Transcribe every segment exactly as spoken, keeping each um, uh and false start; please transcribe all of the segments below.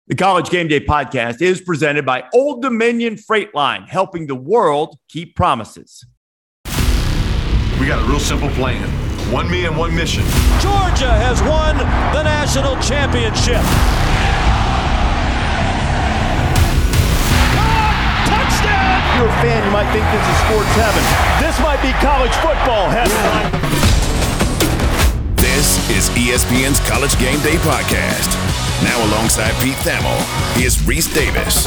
The College Game Day podcast is presented by Old Dominion Freight Line, helping the world keep promises. We got a real simple plan. One me and one mission. Georgia has won the national championship. Touchdown! If you're a fan, you might think this is sports heaven. This might be college football heaven. This is E S P N's College Game Day podcast. Now alongside Pete Thamel, here's Reese Davis.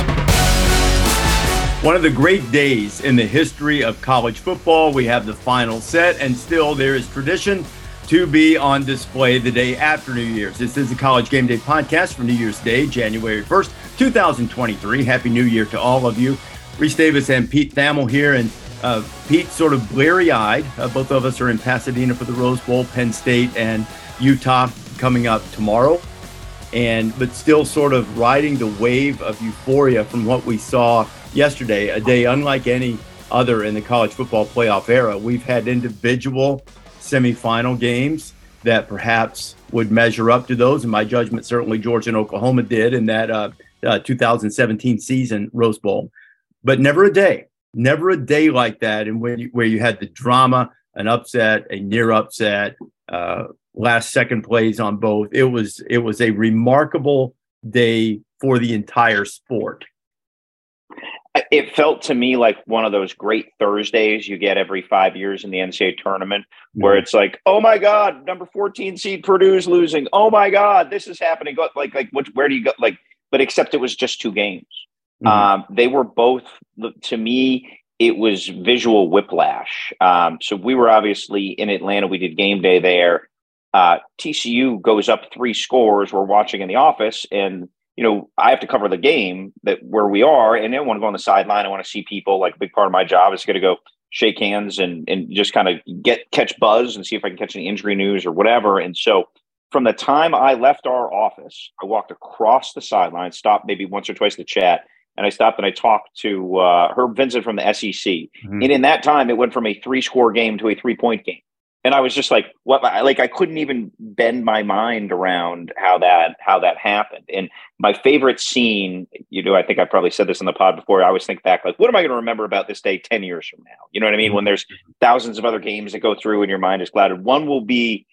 One of the great days in the history of college football. We have the final set, and still there is tradition to be on display the day after New Year's. This is the College Game Day podcast for New Year's Day, January first, twenty twenty-three. Happy New Year to all of you. Reese Davis and Pete Thamel here, and uh, Pete sort of bleary-eyed. Uh, both of us are in Pasadena for the Rose Bowl, Penn State and Utah coming up tomorrow. And but still sort of riding the wave of euphoria from what we saw yesterday, a day unlike any other in the college football playoff era. We've had individual semifinal games that perhaps would measure up to those. In my judgment, certainly Georgia and Oklahoma did in that uh, uh, two thousand seventeen season Rose Bowl. But never a day, never a day like that, and when you, where you had the drama, an upset, a near upset, uh, last second plays on both. It was it was a remarkable day for the entire sport. It felt to me like one of those great Thursdays you get every five years in the N C double A tournament, where it's like, oh my God, number fourteen seed Purdue's losing. Oh my God, this is happening. Like, like, what, where do you go? Like, but except it was just two games. Mm-hmm. Um, they were both, to me, it was visual whiplash. Um, so we were obviously in Atlanta. We did game day there. Uh, T C U goes up three scores. We're watching in the office, and you know, I have to cover the game that where we are, and I don't want to go on the sideline. I want to see people. Like, a big part of my job is going to go shake hands and and just kind of get catch buzz and see if I can catch any injury news or whatever. And so, from the time I left our office, I walked across the sideline, stopped maybe once or twice to chat, and I stopped and I talked to uh, Herb Vincent from the S E C. Mm-hmm. And in that time, it went from a three-score game to a three-point game. And I was just like, what? Like, I couldn't even bend my mind around how that how that happened. And my favorite scene, you know, I think I probably said this in the pod before. I always think back, like, what am I going to remember about this day ten years from now? You know what I mean? When there's thousands of other games that go through and your mind is clouded. One will be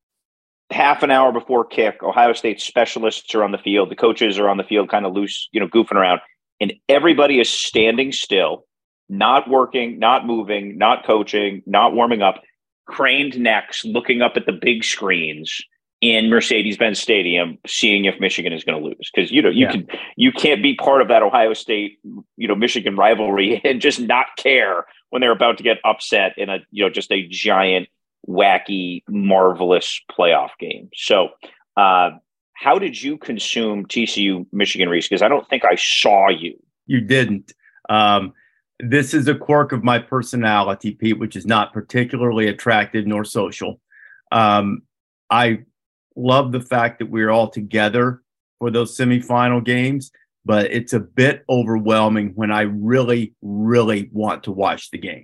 half an hour before kick. Ohio State specialists are on the field. The coaches are on the field, kind of loose, you know, goofing around, and everybody is standing still, not working, not moving, not coaching, not warming up. Craned necks, looking up at the big screens in Mercedes-Benz Stadium, seeing if Michigan is going to lose. Because you know you yeah. can you can't be part of that Ohio State, you know, Michigan rivalry and just not care when they're about to get upset in a you know just a giant, wacky, marvelous playoff game. So, uh, how did you consume T C U Michigan, Reese? Because I don't think I saw you. You didn't. Um, This is a quirk of my personality, Pete, which is not particularly attractive nor social. Um, I love the fact that we're all together for those semifinal games, but it's a bit overwhelming when I really, really want to watch the game.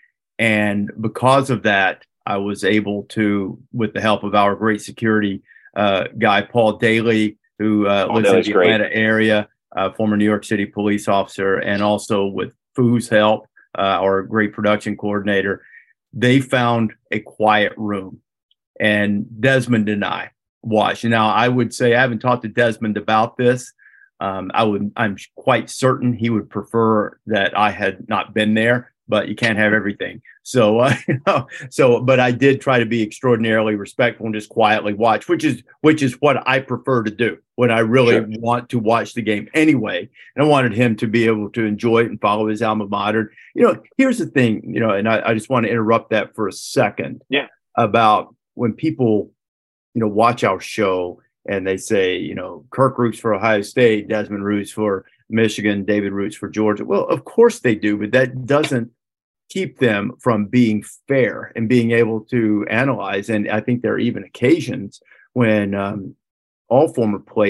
And because of that, I was able to, with the help of our great security uh, guy, Paul Daly, who uh, lives in the great. Atlanta area, uh, former New York City police officer, and also with Foo's help, uh, our great production coordinator, they found a quiet room, and Desmond and I watched. Now, I would say I haven't talked to Desmond about this. Um, I would, I'm quite certain he would prefer that I had not been there, but you can't have everything. So, uh, you know, so, but I did try to be extraordinarily respectful and just quietly watch, which is, which is what I prefer to do when I really sure. want to watch the game anyway. And I wanted him to be able to enjoy it and follow his alma mater. You know, here's the thing, you know, and I, I just want to interrupt that for a second. Yeah. About when people, you know, watch our show and they say, you know, Kirk roots for Ohio State, Desmond roots for Michigan, David roots for Georgia. Well, of course they do, but that doesn't keep them from being fair and being able to analyze. And I think there are even occasions when um, all former players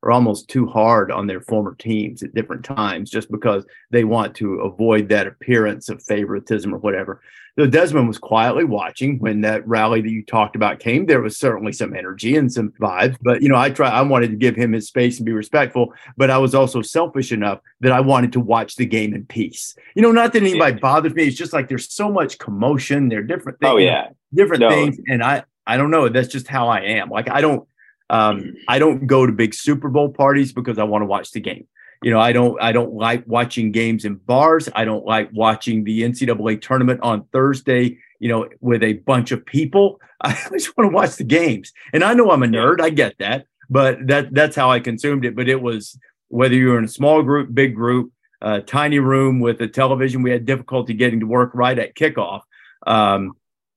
are almost too hard on their former teams at different times, just because they want to avoid that appearance of favoritism or whatever. So Desmond was quietly watching when that rally that you talked about came. There was certainly some energy and some vibes, but you know, I try. I wanted to give him his space and be respectful, but I was also selfish enough that I wanted to watch the game in peace. You know, not that anybody bothers me. It's just like there's so much commotion. There are different things. Oh yeah, different no. things, and I I don't know. That's just how I am. Like I don't um, I don't go to big Super Bowl parties because I want to watch the game. You know, I don't I don't like watching games in bars. I don't like watching the N C double A tournament on Thursday, you know, with a bunch of people. I just want to watch the games. And I know I'm a nerd. I get that. But that that's how I consumed it. But it was, whether you were in a small group, big group, a tiny room with a television, we had difficulty getting to work right at kickoff. Um,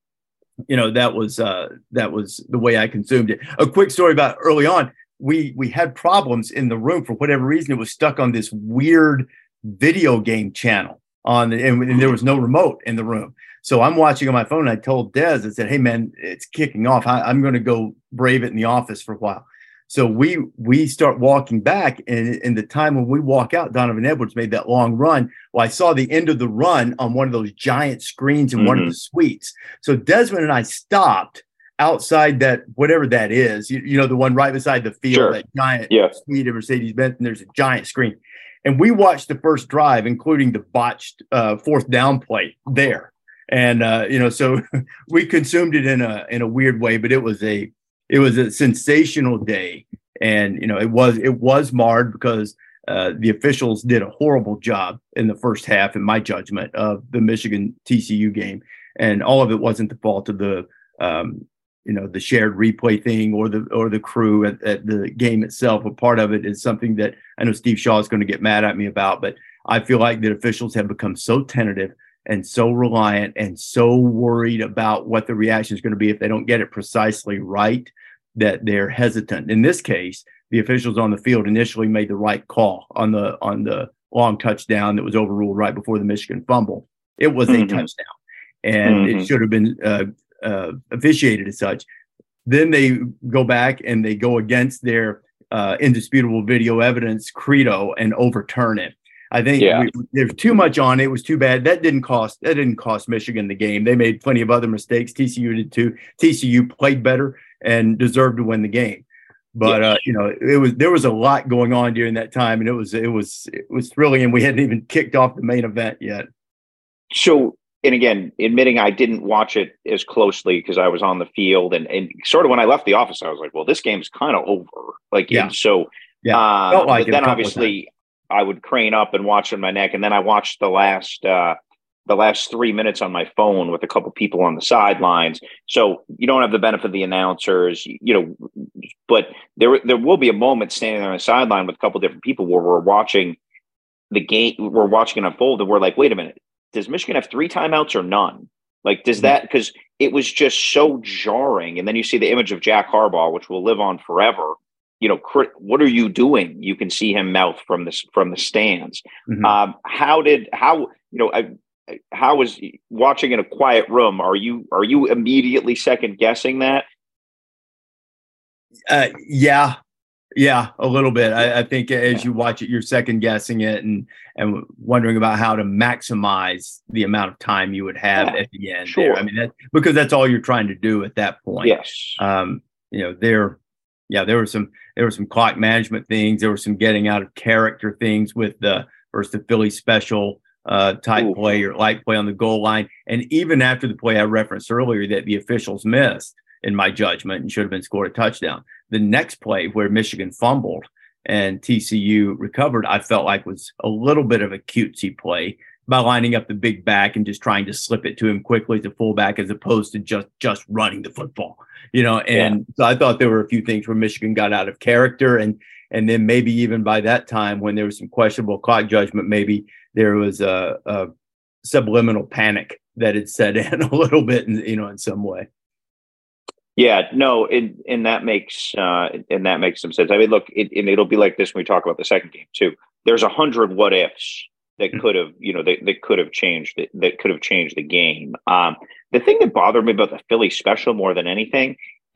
you know, that was uh, that was the way I consumed it. A quick story about early on. We we had problems in the room for whatever reason. It was stuck on this weird video game channel on, the, and, and there was no remote in the room. So I'm watching on my phone. And I told Des, I said, "Hey man, it's kicking off. I, I'm going to go brave it in the office for a while." So we we start walking back, and in the time when we walk out, Donovan Edwards made that long run. Well, I saw the end of the run on one of those giant screens in mm-hmm. one of the suites. So Desmond and I stopped outside that, whatever that is, you, you know, the one right beside the field, sure. that giant yeah. suite of Mercedes-Benz, and there's a giant screen. And we watched the first drive, including the botched uh, fourth down play there. And, uh, you know, so we consumed it in a in a weird way, but it was a it was a sensational day. And, you know, it was it was marred because uh, the officials did a horrible job in the first half, in my judgment, of the Michigan T C U game. And all of it wasn't the fault of the um, you know, the shared replay thing or the or the crew at, at the game itself. A part of it is something that I know Steve Shaw is going to get mad at me about, but I feel like the officials have become so tentative and so reliant and so worried about what the reaction is going to be if they don't get it precisely right that they're hesitant. In this case, the officials on the field initially made the right call on the on the long touchdown that was overruled right before the Michigan fumble. It was mm-hmm. a touchdown, and mm-hmm. it should have been uh, uh, officiated as such. Then they go back and they go against their uh, indisputable video evidence credo and overturn it. I think yeah. we, there's too much on it. It was too bad. That didn't cost. That didn't cost Michigan the game. They made plenty of other mistakes. T C U did too. T C U played better and deserved to win the game. But yeah. uh, you know, it was there was a lot going on during that time, and it was it was it was thrilling. And we hadn't even kicked off the main event yet. So, and again, admitting I didn't watch it as closely because I was on the field, and and sort of when I left the office, I was like, well, this game's kind of over. Like, yeah. And so yeah, uh, felt like but then obviously. I would crane up and watch on my neck. And then I watched the last, uh, the last three minutes on my phone with a couple people on the sidelines. So you don't have the benefit of the announcers, you know, but there, there will be a moment standing there on the sideline with a couple different people where we're watching the game, we're watching it unfold. And we're like, wait a minute, does Michigan have three timeouts or none? Like, does that, because it was just so jarring. And then you see the image of Jack Harbaugh, which will live on forever. You know, what are you doing? You can see him mouth from this from the stands. Mm-hmm. Um, how did how you know I, how was watching in a quiet room? Are you are you immediately second guessing that? Uh, yeah, yeah, a little bit. I, I think as you watch it, you're second guessing it and and wondering about how to maximize the amount of time you would have yeah, at the end. Sure. There. I mean, that because that's all you're trying to do at that point. Yes. Um, you know, there. Yeah, there were some there were some clock management things. There were some getting out of character things with the versus the Philly special uh, type Ooh. play or light play on the goal line. And even after the play I referenced earlier that the officials missed, in my judgment, and should have been scored a touchdown. The next play where Michigan fumbled and T C U recovered, I felt like was a little bit of a cutesy play by lining up the big back and just trying to slip it to him quickly as a fullback as opposed to just just running the football. You know, and yeah. so I thought there were a few things where Michigan got out of character, and and then maybe even by that time when there was some questionable clock judgment, maybe there was a, a subliminal panic that had set in a little bit, in, you know, in some way. Yeah, no, and and that makes uh, and that makes some sense. I mean, look, it, and it'll be like this when we talk about the second game too. There's a hundred what ifs that could have, you know, that, that could have changed that, that could have changed the game. Um, the thing that bothered me about the Philly special more than anything,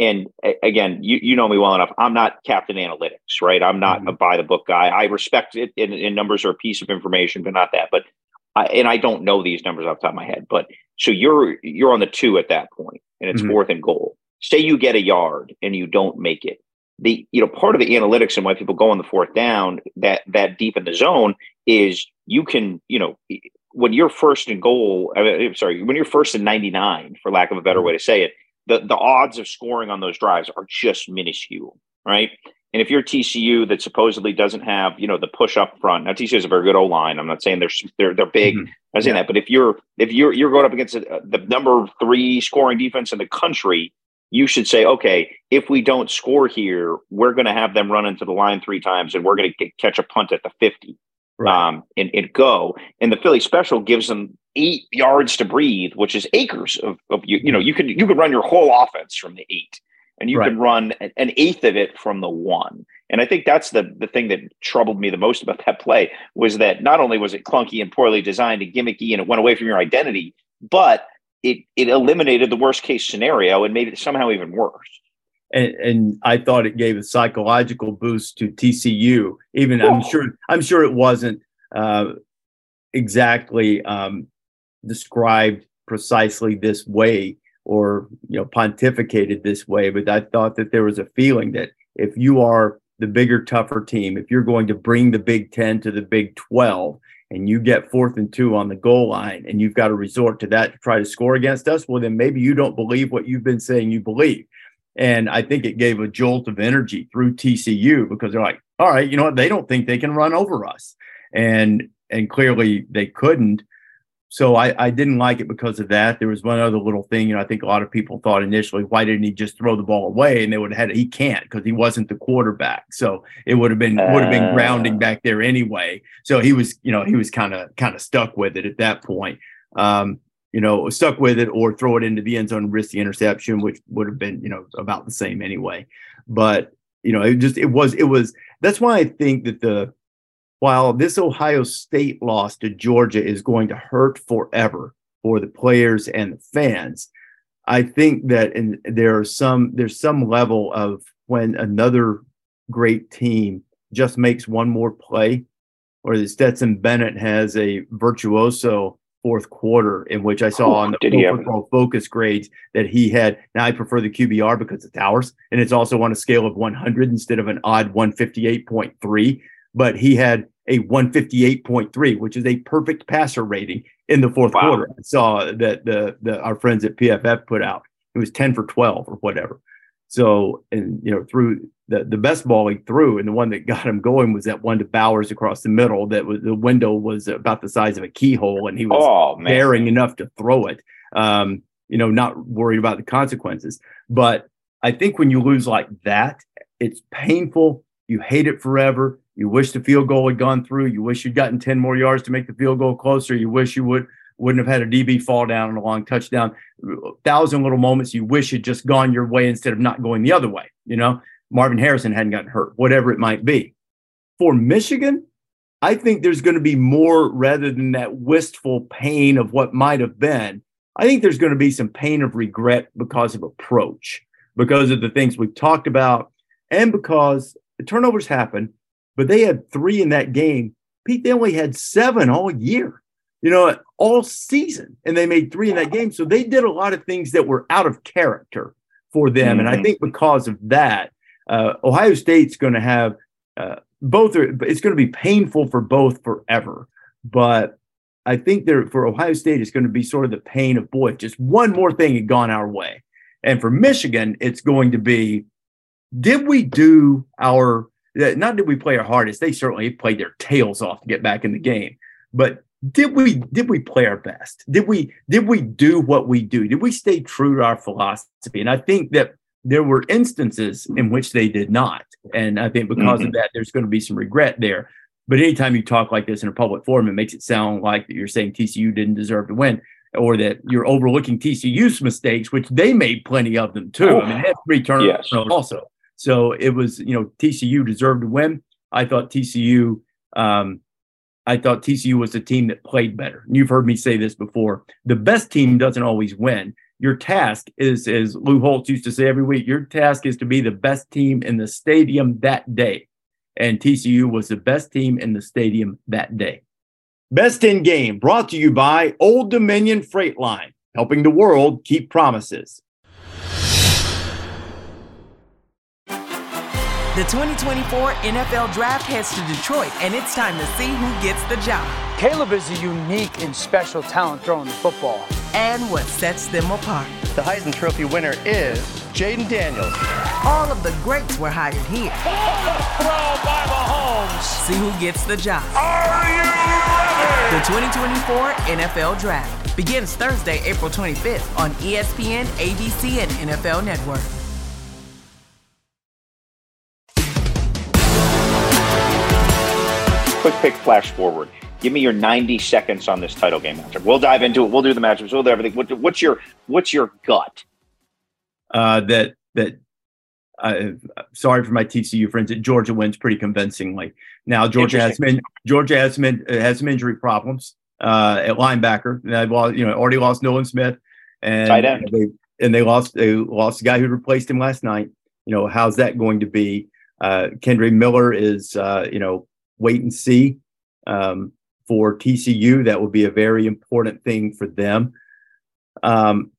and again, you, you know me well enough. I'm not Captain Analytics, right? I'm not mm-hmm. a by the book guy. I respect it, and, and numbers are a piece of information, but not that. But I, and I don't know these numbers off the top of my head. But so you're you're on the two at that point, and it's mm-hmm. fourth and goal. Say you get a yard and you don't make it. The you know part of the analytics and why people go on the fourth down that that deep in the zone is you can you know when you're first and goal. I mean, sorry, when you're first and ninety-nine, for lack of a better way to say it. The, the odds of scoring on those drives are just minuscule, right? And if you're T C U that supposedly doesn't have, you know, the push up front. Now T C U is a very good O-line. I'm not saying they're they're they're big. Mm-hmm. I'm not saying yeah. that, but if you're if you're you're going up against a, the number three scoring defense in the country, you should say, okay, if we don't score here, we're going to have them run into the line three times, and we're going to catch a punt at the fifty. Right. Um, and, and go. And the Philly special gives them eight yards to breathe, which is acres of, of you. You know, you could you could run your whole offense from the eight, and you right. can run an eighth of it from the one. And I think that's the the thing that troubled me the most about that play was that not only was it clunky and poorly designed and gimmicky, and it went away from your identity, but it it eliminated the worst case scenario and made it somehow even worse. And, and I thought it gave a psychological boost to T C U. Even I'm sure I'm sure it wasn't uh, exactly um, described precisely this way or you know pontificated this way, but I thought that there was a feeling that if you are the bigger, tougher team, if you're going to bring the Big Ten to the Big twelve, and you get fourth and two on the goal line, and you've got to resort to that to try to score against us, well, then maybe you don't believe what you've been saying you believe. And I think it gave a jolt of energy through T C U because they're like, all right, you know what? They don't think they can run over us. And and clearly they couldn't. So I, I didn't like it because of that. There was one other little thing, you know, I think a lot of people thought initially, why didn't he just throw the ball away? And they would have had it. He can't because he wasn't the quarterback. So it would have been uh, would have been grounding back there anyway. So he was, you know, he was kind of kind of stuck with it at that point. Um, you know, stuck with it or throw it into the end zone and risk the interception, which would have been, you know, about the same anyway. But, you know, it just, it was, it was, that's why I think that the, while this Ohio State loss to Georgia is going to hurt forever for the players and the fans, I think that in, there are some, there's some level of when another great team just makes one more play, or that Stetson Bennett has a virtuoso fourth quarter in which I saw oh, on the Pro Football Focus grades that he had. Now I prefer the Q B R because it's ours, and it's also on a scale of one hundred instead of an odd one fifty-eight point three. But he had a one fifty-eight point three, which is a perfect passer rating in the fourth wow. quarter. I saw that the the our friends at P F F put out. It was ten for twelve or whatever. So, and you know, through the, the best ball he threw, and the one that got him going was that one to Bowers across the middle. That was the window was about the size of a keyhole, and he was oh, daring enough to throw it. Um, you know, not worried about the consequences. But I think when you lose like that, it's painful. You hate it forever. You wish the field goal had gone through. You wish you'd gotten ten more yards to make the field goal closer. You wish you would. Wouldn't have had a D B fall down on a long touchdown. A thousand little moments you wish had just gone your way instead of not going the other way. You know, Marvin Harrison hadn't gotten hurt, whatever it might be. For Michigan, I think there's going to be more rather than that wistful pain of what might have been. I think there's going to be some pain of regret because of approach, because of the things we've talked about, and because the turnovers happen, but they had three in that game. Pete, they only had seven all year. You know, all season, and they made three in that game. So they did a lot of things that were out of character for them. Mm-hmm. And I think because of that, uh, Ohio State's going to have uh, both. Are, it's going to be painful for both forever. But I think there for Ohio State, it's going to be sort of the pain of, boy, if just one more thing had gone our way. And for Michigan, it's going to be, did we do our, not did we play our hardest? They certainly played their tails off to get back in the game. But Did we did we play our best? Did we did we do what we do? Did we stay true to our philosophy? And I think that there were instances in which they did not. And I think because mm-hmm. of that, there's going to be some regret there. But anytime you talk like this in a public forum, it makes it sound like that you're saying T C U didn't deserve to win, or that you're overlooking T C U's mistakes, which they made plenty of them too. Oh, I mean, they had three turnovers yes. also. So it was, you know, T C U deserved to win. I thought T C U um, I thought T C U was the team that played better. And you've heard me say this before. The best team doesn't always win. your task is, as Lou Holtz used to say every week, your task is to be the best team in the stadium that day. And T C U was the best team in the stadium that day. Best in Game, brought to you by Old Dominion Freight Line, helping the world keep promises. The twenty twenty-four N F L Draft heads to Detroit, and it's time to see who gets the job. Caleb is a unique and special talent throwing the football. And what sets them apart. The Heisman Trophy winner is Jaden Daniels. All of the greats were hired here. Throw by Mahomes. See who gets the job. Are you ready? The twenty twenty-four N F L Draft begins Thursday, April twenty-fifth on E S P N, A B C, and N F L Network. Quick pick flash forward. Give me your ninety seconds on this title game matchup. We'll dive into it. We'll do the matchups. We'll do everything. What, what's your What's your gut? Uh, that that. Uh, sorry for my T C U friends. That Georgia wins pretty convincingly. Now Georgia has some in, Georgia has some in, has some injury problems uh, at linebacker. They've lost, you know, already lost Nolan Smith, and Tight end. they and they lost they lost the guy who replaced him last night. You know, how's that going to be? Uh, Kendre Miller is uh, you know. Wait and see um, for T C U. That would be a very important thing for them. Um,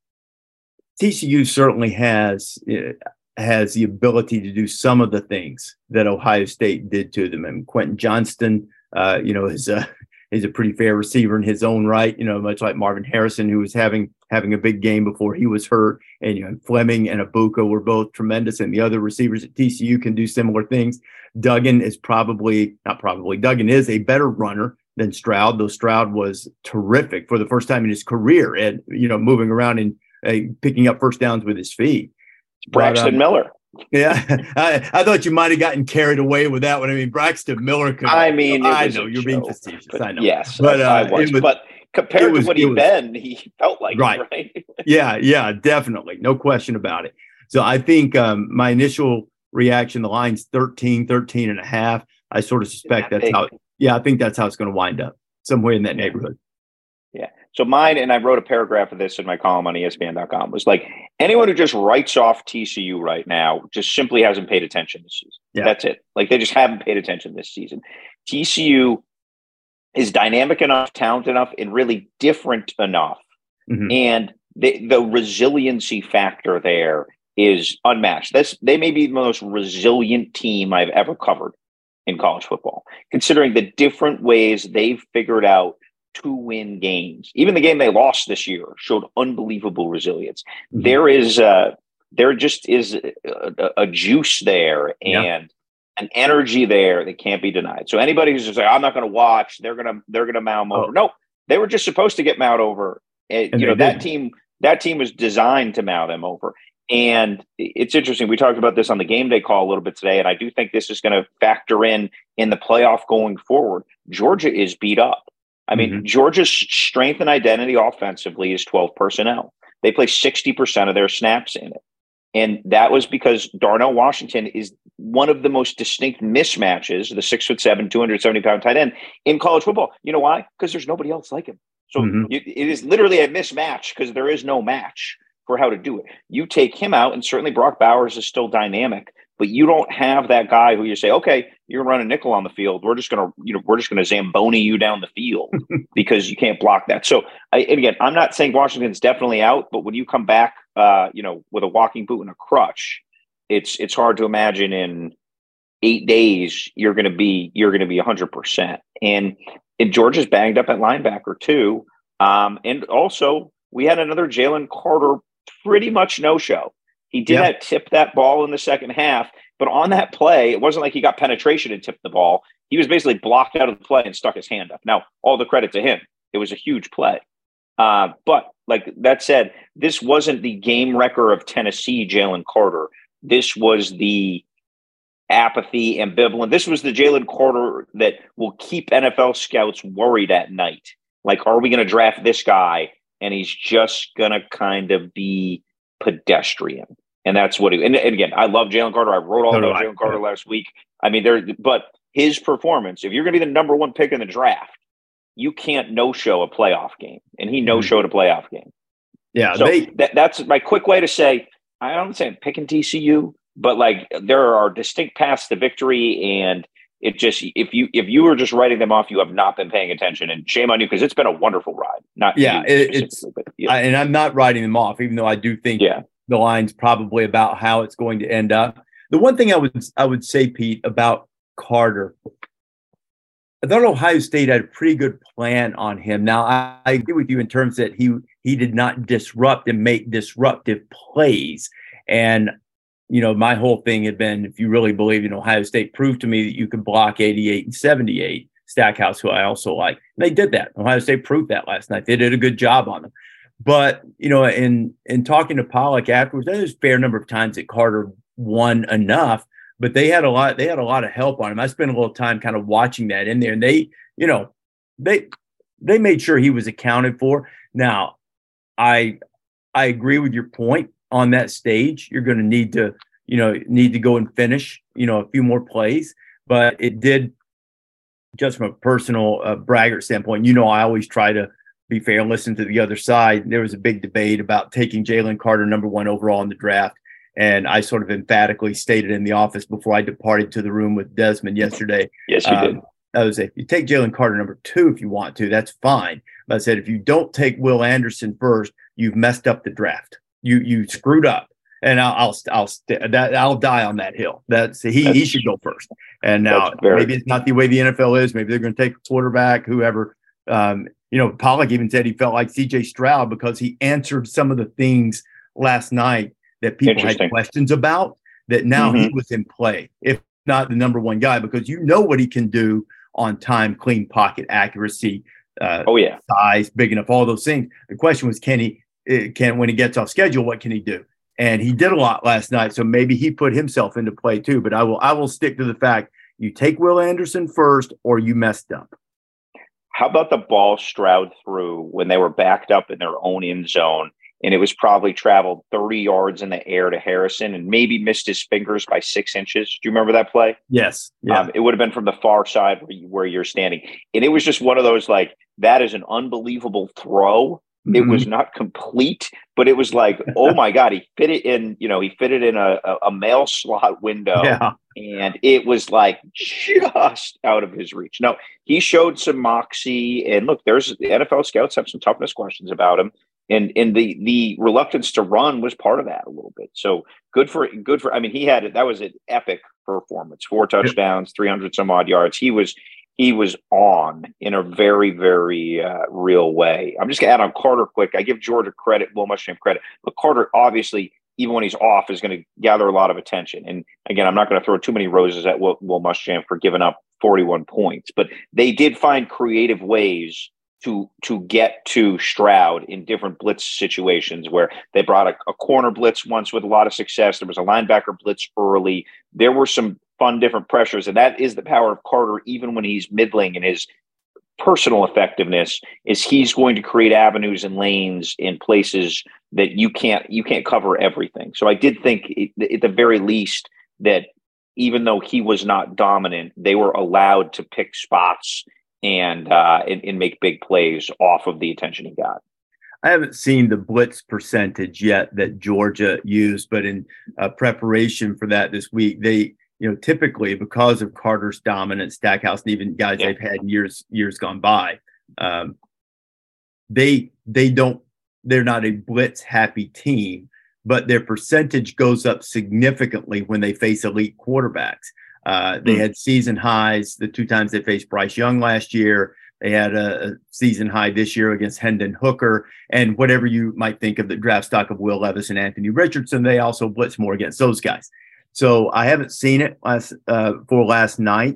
T C U certainly has uh, has the ability to do some of the things that Ohio State did to them. And Quentin Johnston, uh, you know, is a is a pretty fair receiver in his own right. You know, much like Marvin Harrison, who was having having a big game before he was hurt. And you know, Fleming and Abuka were both tremendous, and the other receivers at T C U can do similar things. Duggan is probably, not probably, Duggan is a better runner than Stroud, though Stroud was terrific for the first time in his career at, you know, moving around and uh, picking up first downs with his feet. Braxton but, um, Miller. Yeah, I, I thought you might have gotten carried away with that one. I mean, Braxton Miller could. I mean, I know you're joke, being facetious. But, I know. Yes, but, uh, I was, was, but compared was, to what he'd was, been, he felt like right. It, right? yeah, yeah, definitely. No question about it. So I think um, my initial reaction, the line's thirteen, thirteen and a half. I sort of suspect that that's big? how, yeah, I think that's how it's going to wind up, somewhere in that yeah. neighborhood. Yeah. So mine, and I wrote a paragraph of this in my column on E S P N dot com, was like, anyone who just writes off T C U right now just simply hasn't paid attention this season. Yeah. That's it. Like, they just haven't paid attention this season. T C U is dynamic enough, talented enough, and really different enough. Mm-hmm. And the, the resiliency factor there is unmatched. This, they may be the most resilient team I've ever covered in college football, considering the different ways they've figured out to win games. Even the game they lost this year showed unbelievable resilience. Mm-hmm. There is, uh, there just is a, a, a juice there and yeah. an energy there that can't be denied. So anybody who's just like, I'm not going to watch, they're going to, they're going to mow them over. Oh. No, they were just supposed to get mowed over. And, you know, that did. team, that team was designed to mow them over. And it's interesting. We talked about this on the game day call a little bit today, and I do think this is going to factor in in the playoff going forward. Georgia is beat up. I mean, mm-hmm. Georgia's strength and identity offensively is twelve personnel. They play sixty percent of their snaps in it. And that was because Darnell Washington is one of the most distinct mismatches, the six foot seven, two hundred seventy pound tight end in college football. You know why? Because there's nobody else like him. So mm-hmm. it, it is literally a mismatch because there is no match for how to do it. You take him out, and certainly Brock Bowers is still dynamic, but you don't have that guy who you say, okay, you're running nickel on the field. We're just going to, you know, we're just going to Zamboni you down the field because you can't block that. So I, and again, I'm not saying Washington's definitely out, but when you come back, uh, you know, with a walking boot and a crutch, it's, it's hard to imagine in eight days, you're going to be, you're going to be a hundred percent. And, and Georgia's banged up at linebacker too. Um, and also we had another Jalen Carter pretty much no show. He did yeah. tip that ball in the second half, but on that play, it wasn't like he got penetration and tipped the ball. He was basically blocked out of the play and stuck his hand up. Now, all the credit to him. It was a huge play. Uh, but like that said, this wasn't the game wrecker of Tennessee, Jalen Carter. This was the apathy, ambivalent. This was the Jalen Carter that will keep N F L scouts worried at night. Like, are we going to draft this guy? And he's just going to kind of be pedestrian. And that's what he, and, and again, I love Jalen Carter. I wrote all about Jalen Carter last week. I mean, there, but his performance, if you're going to be the number one pick in the draft, you can't no-show a playoff game. And he no-showed a playoff game. Yeah, so they, that, that's my quick way to say, I don't say I'm picking T C U, but like there are distinct paths to victory, and it just if you if you were just writing them off, you have not been paying attention, and shame on you because it's been a wonderful ride. Not yeah, it, it's but, yeah. I, and I'm not writing them off, even though I do think yeah. the line's probably about how it's going to end up. The one thing I would I would say, Pete, about Carter, I thought Ohio State had a pretty good plan on him. Now, I, I agree with you in terms that he he did not disrupt and make disruptive plays. And, you know, my whole thing had been, if you really believe in Ohio State, prove to me that you can block eighty-eight and seventy-eight. Stackhouse, who I also like. And they did that. Ohio State proved that last night. They did a good job on them. But, you know, in, in talking to Pollack afterwards, there's a fair number of times that Carter won enough. But they had a lot. They had a lot of help on him. I spent a little time kind of watching that in there, and they, you know, they they made sure he was accounted for. Now, I I agree with your point on that stage. You're going to need to, you know, need to go and finish, you know, a few more plays. But it did, just from a personal uh, braggart standpoint. You know, I always try to be fair and listen to the other side. There was a big debate about taking Jalen Carter number one overall in the draft. And I sort of emphatically stated in the office before I departed to the room with Desmond yesterday. Yes, you um, did. I was like, you take Jalen Carter number two if you want to, that's fine. But I said, if you don't take Will Anderson first, you've messed up the draft. You you screwed up, and I'll I'll I'll, that, I'll die on that hill. That's he that's, he should go first. And now very, maybe it's not the way the N F L is. Maybe they're going to take a quarterback, whoever. Um, you know, Pollack even said he felt like C J Stroud because he answered some of the things last night that people had questions about, that now mm-hmm. he was in play, if not the number one guy, because you know what he can do on time, clean pocket accuracy, uh, oh yeah, size, big enough, all those things. The question was, can he, can when he gets off schedule, what can he do? And he did a lot last night, so maybe he put himself into play too. But I will, I will stick to the fact: you take Will Anderson first, or you messed up. How about the ball Stroud threw when they were backed up in their own end zone? And it was probably traveled thirty yards in the air to Harrison and maybe missed his fingers by six inches. Do you remember that play? Yes. Yeah. Um, it would have been from the far side where, you, where you're standing. And it was just one of those, like, that is an unbelievable throw. Mm-hmm. It was not complete, but it was like, oh my God, he fit it in, you know, he fit it in a, a, a mail slot window. Yeah. And it was like just out of his reach. Now, he showed some moxie. And look, there's the N F L scouts have some toughness questions about him. And and the the reluctance to run was part of that a little bit. So good for good for. I mean, he had that was an epic performance. Four touchdowns, three hundred some odd yards. He was he was on in a very very uh, real way. I'm just gonna add on Carter quick. I give Georgia credit, Will Muschamp credit, but Carter obviously, even when he's off, is going to gather a lot of attention. And again, I'm not going to throw too many roses at Will, Will Muschamp for giving up forty-one points, but they did find creative ways to to get to Stroud in different blitz situations where they brought a, a corner blitz once with a lot of success. There was a linebacker blitz early. There were some fun different pressures, and that is the power of Carter, even when he's middling in his personal effectiveness, is he's going to create avenues and lanes in places that you can't you can't cover everything. So I did think it, at the very least that even though he was not dominant, they were allowed to pick spots and, uh, and and make big plays off of the attention he got. I haven't seen the blitz percentage yet that Georgia used, but in uh, preparation for that this week, they, you know, typically because of Carter's dominance, Stackhouse, and even guys yeah. they've had in years years gone by, um, they they don't they're not a blitz happy team, but their percentage goes up significantly when they face elite quarterbacks. Uh, they had season highs the two times they faced Bryce Young last year. They had a, a season high this year against Hendon Hooker, and whatever you might think of the draft stock of Will Levis and Anthony Richardson, they also blitz more against those guys. So I haven't seen it last uh, for last night,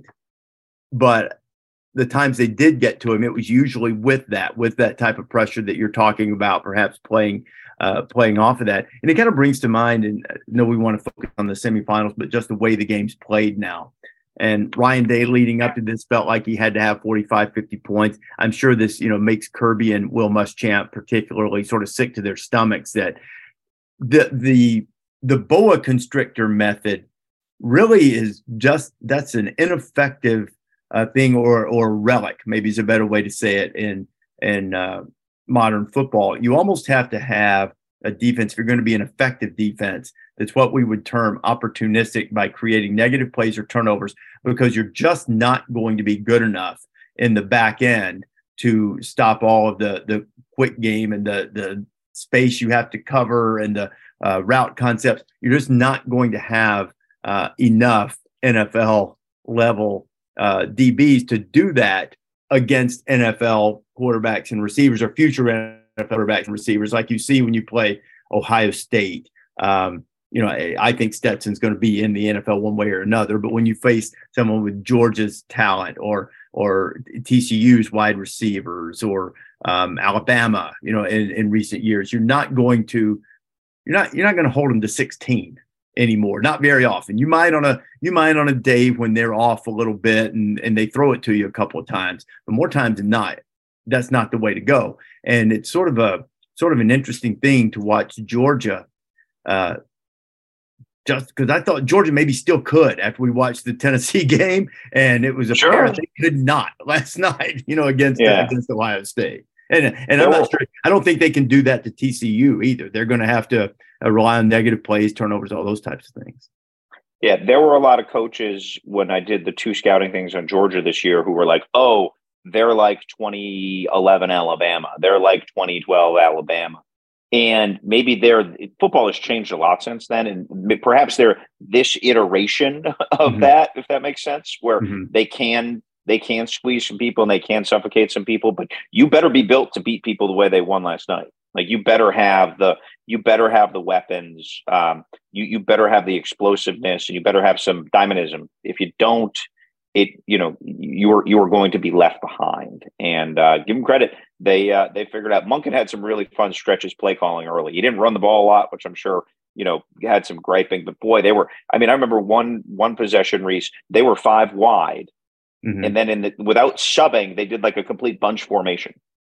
but the times they did get to him, it was usually with that, with that type of pressure that you're talking about, perhaps playing uh, playing off of that. And it kind of brings to mind, and I know we want to focus on the semifinals, but just the way the game's played now. And Ryan Day leading up to this felt like he had to have forty-five, fifty points. I'm sure this, you know, makes Kirby and Will Muschamp particularly sort of sick to their stomachs that the the the boa constrictor method really is just, that's an ineffective uh, thing or or relic, maybe is a better way to say it, in in uh, modern football, you almost have to have a defense, if you're going to be an effective defense, that's what we would term opportunistic by creating negative plays or turnovers, because you're just not going to be good enough in the back end to stop all of the the quick game and the the space you have to cover and the uh, route concepts. You're just not going to have uh, enough N F L level uh, D Bs to do that against N F L quarterbacks and receivers, or future N F L quarterbacks and receivers, like you see when you play Ohio State. Um, you know, I, I think Stetson's going to be in the N F L one way or another. But when you face someone with Georgia's talent, or or T C U's wide receivers, or um, Alabama, you know, in, in recent years, you're not going to you're not you're not going to hold them to sixteen anymore. Not very often. You might on a you might on a day when they're off a little bit and and they throw it to you a couple of times, but more times than not, that's not the way to go. And it's sort of a sort of an interesting thing to watch Georgia. Uh, just because I thought Georgia maybe still could after we watched the Tennessee game, and it was apparent sure. they could not last night, you know, against yeah. against Ohio State. And and I'm not sure. I don't think they can do that to T C U either. They're going to have to uh, rely on negative plays, turnovers, all those types of things. Yeah, there were a lot of coaches when I did the two scouting things on Georgia this year who were like, "Oh, they're like twenty eleven Alabama. They're like twenty twelve Alabama." And maybe their football has changed a lot since then, and perhaps they're this iteration of mm-hmm. that, if that makes sense, where mm-hmm. they can they can squeeze some people and they can suffocate some people. But you better be built to beat people the way they won last night. Like you better have the you better have the weapons. Um, you you better have the explosiveness, and you better have some dynamism. If you don't, it you know you're you're going to be left behind. And uh, give them credit. They uh, they figured out. Monken had some really fun stretches play calling early. He didn't run the ball a lot, which I'm sure, you know, had some griping. But boy, they were. I mean, I remember one one possession, Reese. They were five wide, mm-hmm. and then in the without shoving, they did like a complete bunch formation,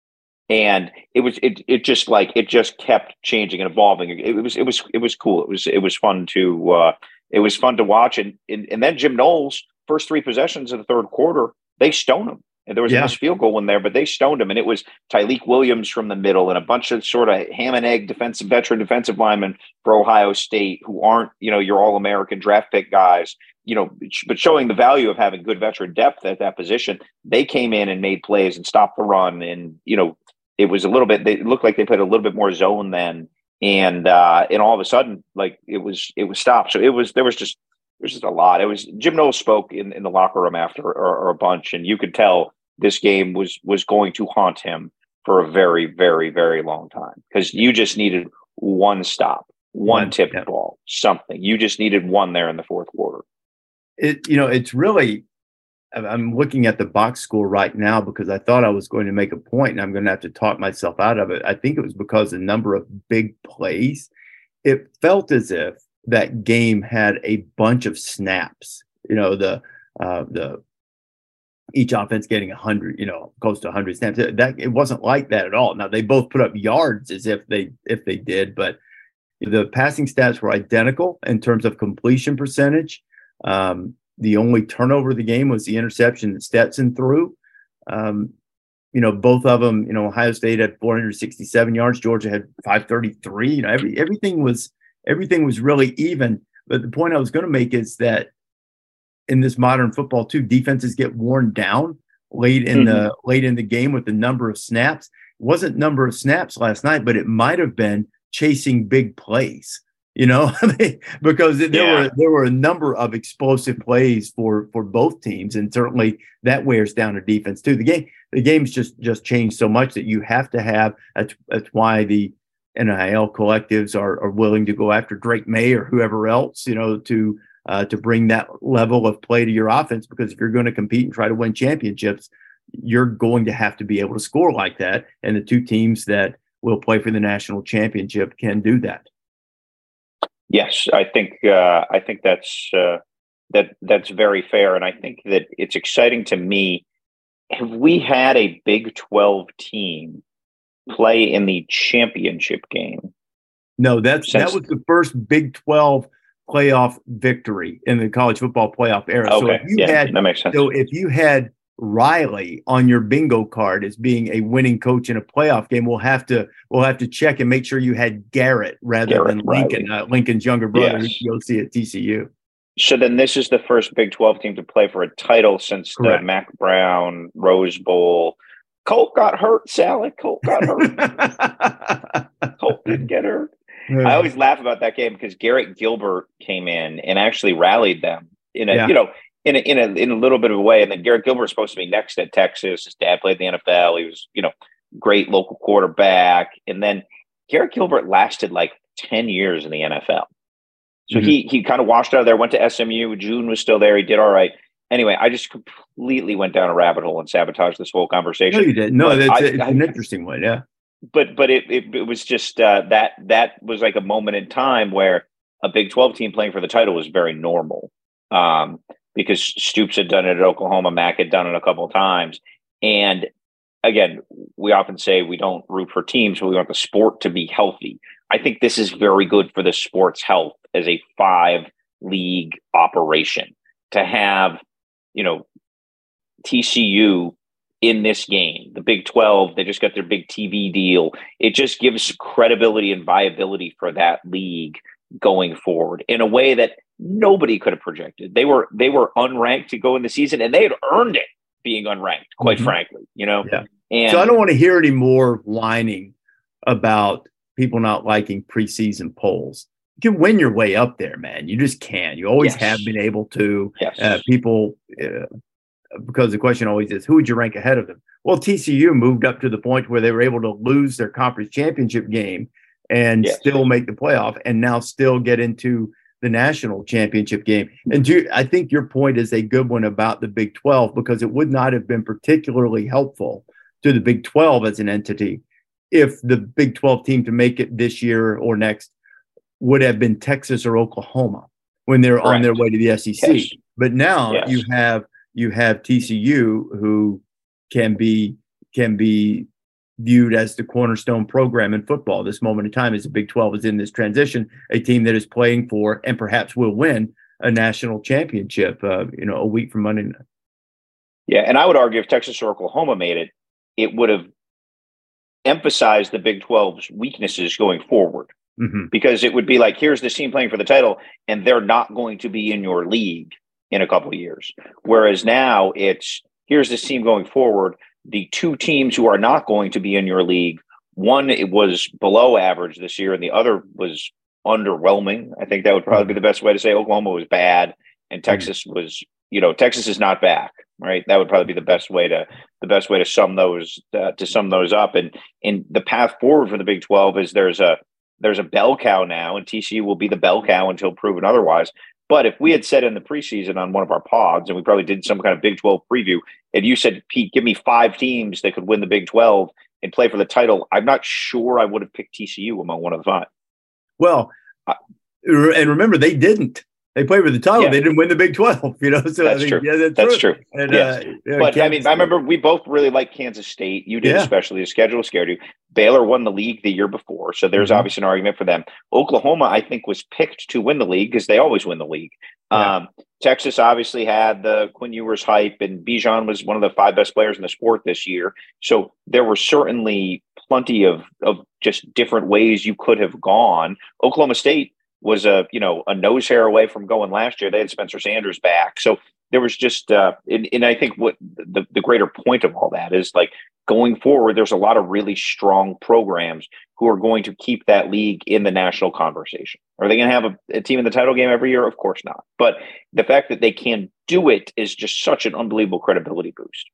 and it was it it just like it just kept changing and evolving. It, it was it was it was cool. It was it was fun to uh, it was fun to watch. And, and and then Jim Knowles, first three possessions of the third quarter, they stoned him. And there was yeah. a missed field goal in there, but they stoned him. And it was Tyleek Williams from the middle and a bunch of sort of ham and egg defensive veteran defensive linemen for Ohio State who aren't, you know, your all-American draft pick guys, you know, but showing the value of having good veteran depth at that position. They came in and made plays and stopped the run. And, you know, it was a little bit, they looked like they played a little bit more zone then. And, uh, and all of a sudden, like it was, it was stopped. So it was, there was just, There's just a lot. It was Jim Knowles spoke in, in the locker room after or, or a bunch, and you could tell this game was was going to haunt him for a very, very, very long time, because you just needed one stop, one, one tip yeah. ball, something. You just needed one there in the fourth quarter. It you know it's really. I'm looking at the box score right now because I thought I was going to make a point, and I'm going to have to talk myself out of it. I think it was because the number of big plays. It felt as if that game had a bunch of snaps, you know, the, uh, the, each offense getting a hundred, you know, close to a hundred snaps. That it wasn't like that at all. Now they both put up yards as if they, if they did, but the passing stats were identical in terms of completion percentage. Um, the only turnover of the game was the interception that Stetson threw. Um, you know, both of them, you know, Ohio State had four hundred sixty-seven yards. Georgia had five thirty-three. You know, every, everything was, Everything was really even. But the point I was going to make is that in this modern football too, defenses get worn down late in mm-hmm. the late in the game with the number of snaps. It wasn't number of snaps last night, but it might have been chasing big plays, you know, because there yeah. were there were a number of explosive plays for for both teams, and certainly that wears down a defense too. The game the game's just just changed so much that you have to have. That's that's why the N I L collectives are, are willing to go after Drake May or whoever else, you know, to uh, to bring that level of play to your offense. Because if you're going to compete and try to win championships, you're going to have to be able to score like that. And the two teams that will play for the national championship can do that. Yes, I think uh, I think that's uh, that that's very fair, and I think that it's exciting to me. Have we had a Big twelve team play in the championship game? No, that's Since, that was the first Big twelve playoff victory in the college football playoff era. Okay. So if you yeah, had that makes sense. So if you had Riley on your bingo card as being a winning coach in a playoff game, we'll have to we'll have to check and make sure you had Garrett rather Garrett than Lincoln, uh, Lincoln's younger brother, yes. who you go see at T C U. So then this is the first Big twelve team to play for a title since Correct. the Mac Brown Rose Bowl. Colt got hurt, Sally. Colt got hurt. Colt didn't get hurt. Yeah. I always laugh about that game because Garrett Gilbert came in and actually rallied them in a, Yeah. you know, in a, in a, in a little bit of a way. And then Garrett Gilbert was supposed to be next at Texas. His dad played in the N F L. He was, you know, great local quarterback. And then Garrett Gilbert lasted like ten years in the N F L. So mm-hmm. he, he kind of washed out of there, went to S M U. June was still there. He did all right. Anyway, I just completely went down a rabbit hole and sabotaged this whole conversation. No, you did. No, that's I, it's I, an interesting one. Yeah. But but it, it, it was just uh, that that was like a moment in time where a Big twelve team playing for the title was very normal um, because Stoops had done it at Oklahoma. Mac had done it a couple of times. And again, we often say we don't root for teams, but we want the sport to be healthy. I think this is very good for the sport's health as a five league operation to have, you know, T C U in this game, the Big twelve, they just got their big T V deal. It just gives credibility and viability for that league going forward in a way that nobody could have projected. They were they were unranked to go in the season, and they had earned it being unranked, quite mm-hmm. frankly, you know? Yeah. And so I don't want to hear any more whining about people not liking preseason polls. You can win your way up there, man. You just can. You always yes. have been able to. Yes. Uh, people, uh, because the question always is, who would you rank ahead of them? Well, T C U moved up to the point where they were able to lose their conference championship game and yes. still make the playoff, and now still get into the national championship game. And do, I think your point is a good one about the Big twelve, because it would not have been particularly helpful to the Big twelve as an entity if the Big twelve team to make it this year or next would have been Texas or Oklahoma when they're Correct. on their way to the S E C. Yes. But now yes. you have you have T C U, who can be can be viewed as the cornerstone program in football this moment in time, as the Big twelve is in this transition, a team that is playing for and perhaps will win a national championship, uh, you know, a week from Monday night. Yeah, and I would argue if Texas or Oklahoma made it, it would have emphasized the Big twelve's weaknesses going forward. Mm-hmm. Because it would be like, here's this team playing for the title, and they're not going to be in your league in a couple of years. Whereas now it's, here's this team going forward. The two teams who are not going to be in your league, one, it was below average this year, and the other was underwhelming. I think that would probably be the best way to say. Oklahoma was bad, and Texas was, you know, Texas is not back, right? That would probably be the best way to the best way to sum those uh, to sum those up. And in the path forward for the Big twelve is there's a there's a bell cow now, and T C U will be the bell cow until proven otherwise. But if we had said in the preseason on one of our pods, and we probably did some kind of Big twelve preview, and you said, Pete, give me five teams that could win the Big twelve and play for the title, I'm not sure I would have picked T C U among one of the five. Well, uh, and remember, they didn't. They played for the title. Yeah. They didn't win the Big twelve. You know, so that's I mean, true. Yeah, that's, that's true. true. And, yes. uh, yeah, but Kansas I mean, I remember we both really liked Kansas State. You did, yeah. especially. The schedule scared you. Baylor won the league the year before, so there's mm-hmm. obviously an argument for them. Oklahoma, I think, was picked to win the league because they always win the league. Yeah. Um, Texas obviously had the Quinn Ewers hype, and Bijan was one of the five best players in the sport this year. So there were certainly plenty of of just different ways you could have gone. Oklahoma State was a, you know, a nose hair away from going last year. They had Spencer Sanders back. So there was just, uh, and, and I think what the, the greater point of all that is, like, going forward, there's a lot of really strong programs who are going to keep that league in the national conversation. Are they going to have a, a team in the title game every year? Of course not. But the fact that they can do it is just such an unbelievable credibility boost.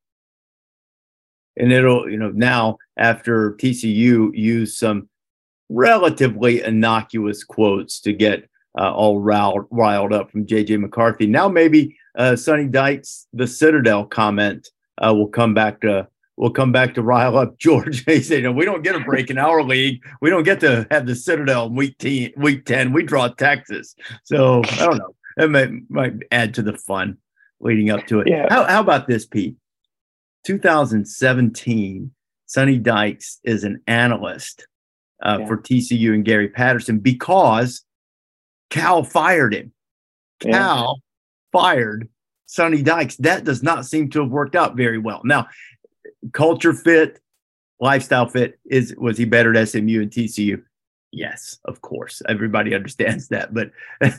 And it'll, you know, now after T C U used some relatively innocuous quotes to get uh, all riled, riled up from J J McCarthy. Now maybe uh, Sonny Dykes, the Citadel comment uh, will come back to will come back to rile up George. He said, "No, we don't get a break in our league. We don't get to have the Citadel in week ten. Week ten, we draw Texas." So I don't know. That might, might add to the fun leading up to it. Yeah. How, how about this, Pete? two thousand seventeen, Sonny Dykes is an analyst Uh, yeah. for T C U and Gary Patterson because Cal fired him. Yeah. Cal fired Sonny Dykes, that does not seem to have worked out very well. Now, culture fit, lifestyle fit, is was he better at S M U and T C U? Yes, of course. Everybody understands that. But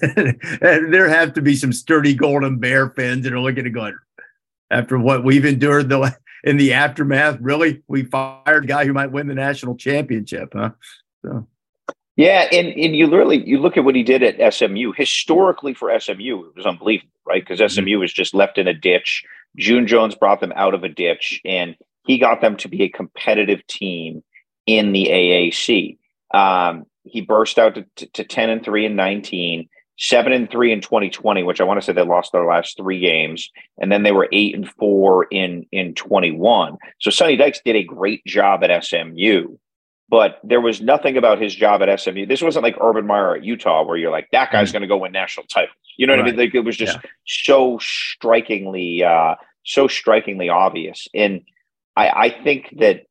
there have to be some sturdy Golden Bear fans that are looking at going, after what we've endured the, in the aftermath, really? We fired a guy who might win the national championship, huh? So. Yeah, and, and you literally, you look at what he did at S M U. Historically for S M U, it was unbelievable, right? Because S M U was just left in a ditch. June Jones brought them out of a ditch, and he got them to be a competitive team in the A A C. Um, he burst out to, to ten and three in nineteen, seven and three in twenty twenty, which I want to say they lost their last three games, and then they were eight and four in in twenty-one. So Sonny Dykes did a great job at S M U, but there was nothing about his job at S M U. This wasn't like Urban Meyer at Utah, where you're like, that guy's mm-hmm. going to go win national titles. You know what right. I mean? Like, it was just yeah. so strikingly, uh, so strikingly obvious. And I, I think that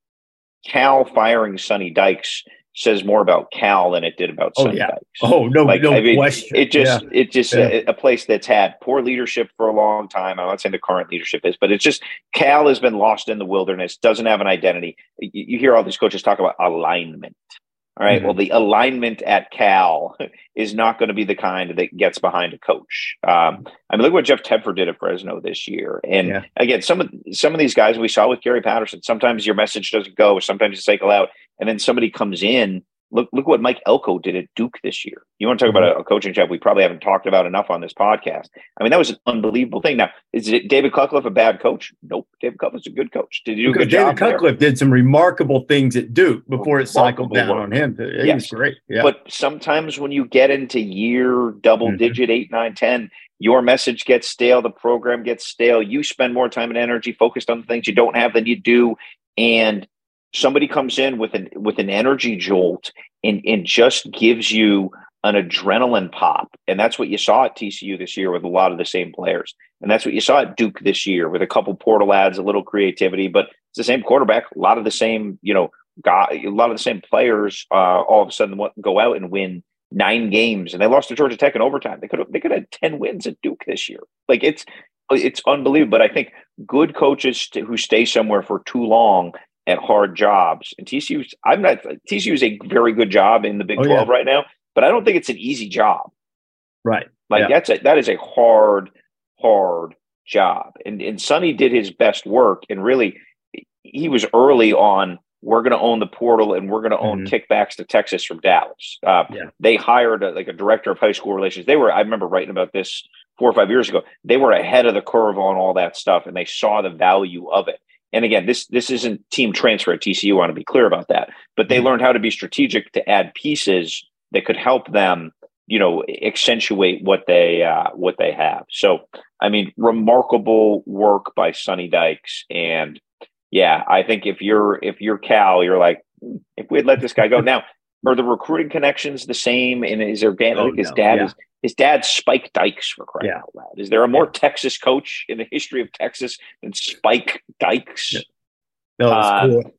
Cal firing Sonny Dykes says more about Cal than it did about oh, Sonny yeah. Dykes. Oh, no, like, no I mean, question. It just, yeah. it just yeah. a, a place that's had poor leadership for a long time. I'm not saying the current leadership is, but it's just Cal has been lost in the wilderness, doesn't have an identity. You, you hear all these coaches talk about alignment. All right. Mm-hmm. Well, the alignment at Cal is not going to be the kind that gets behind a coach. Um, I mean, look what Jeff Tedford did at Fresno this year. And yeah. again, some of some of these guys we saw with Gary Patterson, sometimes your message doesn't go, sometimes you cycle out, and then somebody comes in. Look, look what Mike Elko did at Duke this year. You want to talk mm-hmm. about a, a coaching job we probably haven't talked about enough on this podcast. I mean, that was an unbelievable thing. Now, is it David Cutcliffe a bad coach? Nope. David Cutcliffe's a good coach. Did he do because a good David job Cutcliffe there? Did some remarkable things at Duke before it cycled down work. on him. It yes. was great. Yeah. But sometimes when you get into year double mm-hmm. digit, eight, nine, ten, your message gets stale. The program gets stale. You spend more time and energy focused on the things you don't have than you do. And somebody comes in with an with an energy jolt and, and just gives you an adrenaline pop. And that's what you saw at T C U this year with a lot of the same players. And that's what you saw at Duke this year with a couple portal ads, a little creativity, but it's the same quarterback, a lot of the same, you know, guy, a lot of the same players uh, all of a sudden go out and win nine games. And they lost to Georgia Tech in overtime. They could have they could have had ten wins at Duke this year. Like it's it's unbelievable. But I think good coaches who stay somewhere for too long at hard jobs, and T C U's I'm not T C U is a very good job in the Big oh, twelve yeah. right now, but I don't think it's an easy job. Right. Like yeah. that's a that is a hard, hard job. And and Sonny did his best work, and really he was early on, we're going to own the portal and we're going to own mm-hmm. kickbacks to Texas from Dallas. Uh, yeah. They hired a, like a director of high school relations. They were, I remember writing about this four or five years ago. They were ahead of the curve on all that stuff, and they saw the value of it. And again, this this isn't team transfer at T C U. I want to be clear about that. But they mm-hmm. learned how to be strategic to add pieces that could help them, you know, accentuate what they uh, what they have. So, I mean, remarkable work by Sonny Dykes. And yeah, I think if you're if you're Cal, you're like, if we had let this guy go. Now, are the recruiting connections the same? And is there dad? Oh, like his no. dad yeah. is his dad's Spike Dykes, for crying yeah. out loud. Is there a more yeah. Texas coach in the history of Texas than Spike Dykes? Yeah. That was uh, cool.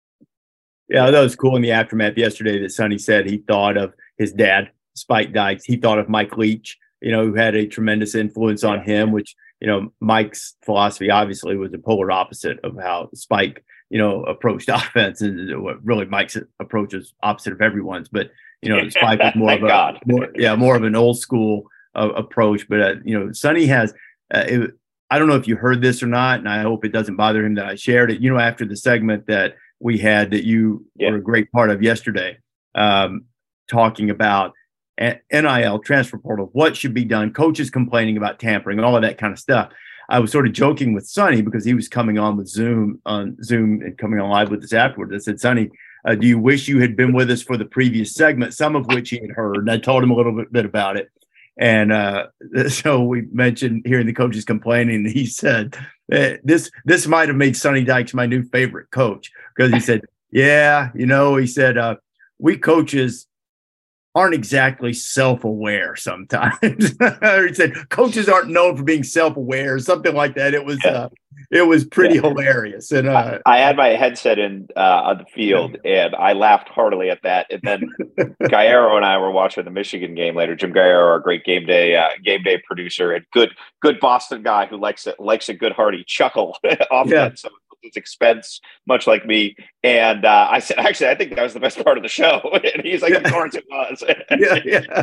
Yeah, that was cool in the aftermath yesterday that Sonny said he thought of his dad, Spike Dykes. He thought of Mike Leach, you know, who had a tremendous influence on yeah. him, which, you know, Mike's philosophy obviously was the polar opposite of how Spike, you know, approached offense. And really Mike's approach is opposite of everyone's. But, you know, Spike was more of a, more, yeah, more of an old school uh, approach. But, uh, you know, Sonny has, uh, it, I don't know if you heard this or not, and I hope it doesn't bother him that I shared it, you know, after the segment that we had that you yeah. were a great part of yesterday, um, talking about N I L, transfer portal, what should be done, coaches complaining about tampering, all of that kind of stuff. I was sort of joking with Sonny because he was coming on with Zoom on Zoom and coming on live with us afterwards. I said, Sonny, uh, do you wish you had been with us for the previous segment, some of which he had heard? And I told him a little bit, bit about it. And uh, so we mentioned hearing the coaches complaining. And he said, eh, this this might have made Sonny Dykes my new favorite coach, because he said, yeah, you know, he said, uh, we coaches aren't exactly self-aware sometimes. He said coaches aren't known for being self-aware or something like that. It was uh, it was pretty yeah. hilarious. And uh, I, I had my headset in uh, on the field, and I laughed heartily at that. And then Gaillero and I were watching the Michigan game later. Jim Gaillero, our great game day uh, game day producer, and good good Boston guy who likes it likes a good hearty chuckle off yeah. that. So expense, much like me. And uh, I said, actually, I think that was the best part of the show. And he's like, yeah. Of course it was. yeah,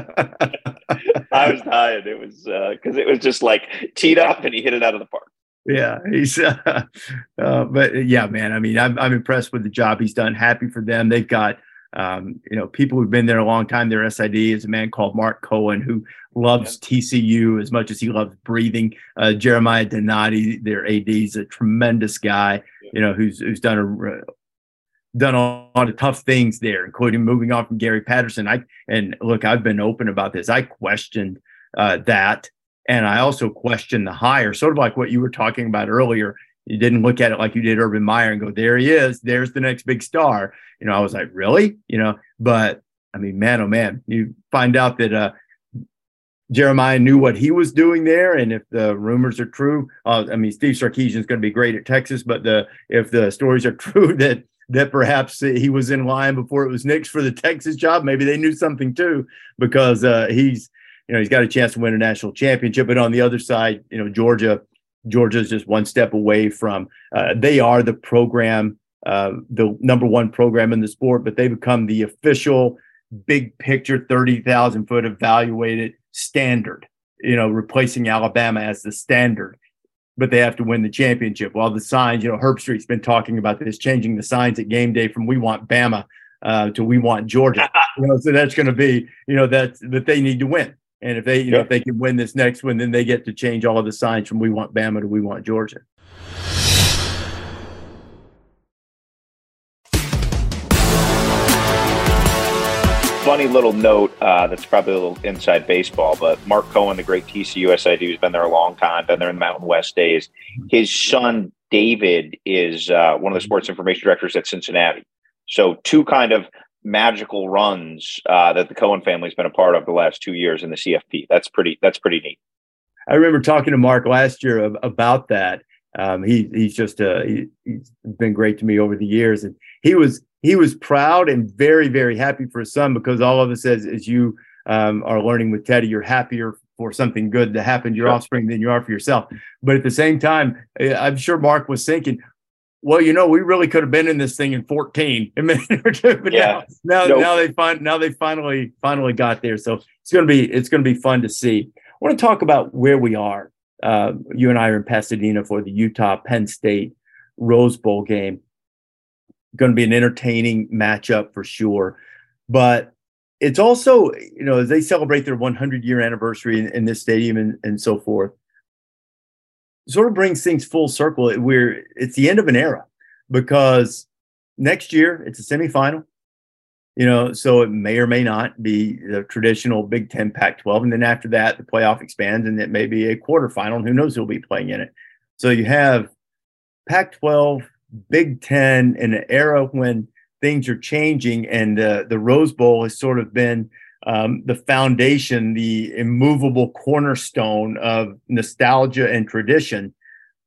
yeah. I was dying. It was because uh, it was just like teed up and he hit it out of the park. Yeah, he's, uh, uh, but yeah, man. I mean, I'm I'm impressed with the job he's done. Happy for them. They've got, um, you know, people who've been there a long time. Their S I D is a man called Mark Cohen who loves yeah. T C U as much as he loves breathing. Uh, Jeremiah Donati, their A D, is a tremendous guy. Yeah. You know, who's who's done a done a lot of tough things there, including moving on from Gary Patterson. I and look, I've been open about this. I questioned uh, that. And I also question the hire, sort of like what you were talking about earlier. You didn't look at it like you did Urban Meyer and go, there he is. There's the next big star. You know, I was like, really? You know, but I mean, man, oh man, you find out that uh, Jeremiah knew what he was doing there. And if the rumors are true, uh, I mean, Steve Sarkisian is going to be great at Texas, but the if the stories are true that that perhaps he was in line before it was Nick's for the Texas job, maybe they knew something too, because uh, he's, you know, he's got a chance to win a national championship. But on the other side, you know, Georgia, Georgia's just one step away from, uh, they are the program, uh, the number one program in the sport, but they become the official big picture, thirty thousand foot evaluated standard, you know, replacing Alabama as the standard, but they have to win the championship. While the signs, you know, Herb Street's been talking about this, changing the signs at game day from "We want Bama" uh, to "We want Georgia." You know, so that's going to be, you know, that that they need to win. And if they, you know, if they can win this next one, then they get to change all of the signs from "We want Bama" to "We want Georgia." Funny little note uh, that's probably a little inside baseball, but Mark Cohen, the great T C U S I D, who's been there a long time, been there in the Mountain West days. His son, David, is uh, one of the sports information directors at Cincinnati. So two kind of magical runs uh, that the Cohen family's been a part of the last two years in the C F P. That's pretty, that's pretty neat. I remember talking to Mark last year of, about that. Um, he, he's just, uh, he, he's been great to me over the years. And he was, he was proud and very, very happy for his son, because all of us, as, as you um, are learning with Teddy, you're happier for something good to happen to your sure. offspring than you are for yourself. But at the same time, I'm sure Mark was thinking, well, you know, we really could have been in this thing in fourteen. But yeah. now, now, nope. now they find now they finally finally got there. So it's gonna be it's gonna be fun to see. I want to talk about where we are. Uh, you and I are in Pasadena for the Utah Penn State Rose Bowl game. Going to be an entertaining matchup for sure. But it's also, you know, as they celebrate their one hundred year anniversary in, in this stadium and, and so forth, sort of brings things full circle. Where it's the end of an era, because next year it's a semifinal, you know, so it may or may not be the traditional Big Ten Pac twelve. And then after that, the playoff expands and it may be a quarterfinal, and who knows who'll be playing in it. So you have Pac twelve, Big Ten in an era when things are changing, and uh, the Rose Bowl has sort of been Um, the foundation, the immovable cornerstone of nostalgia and tradition.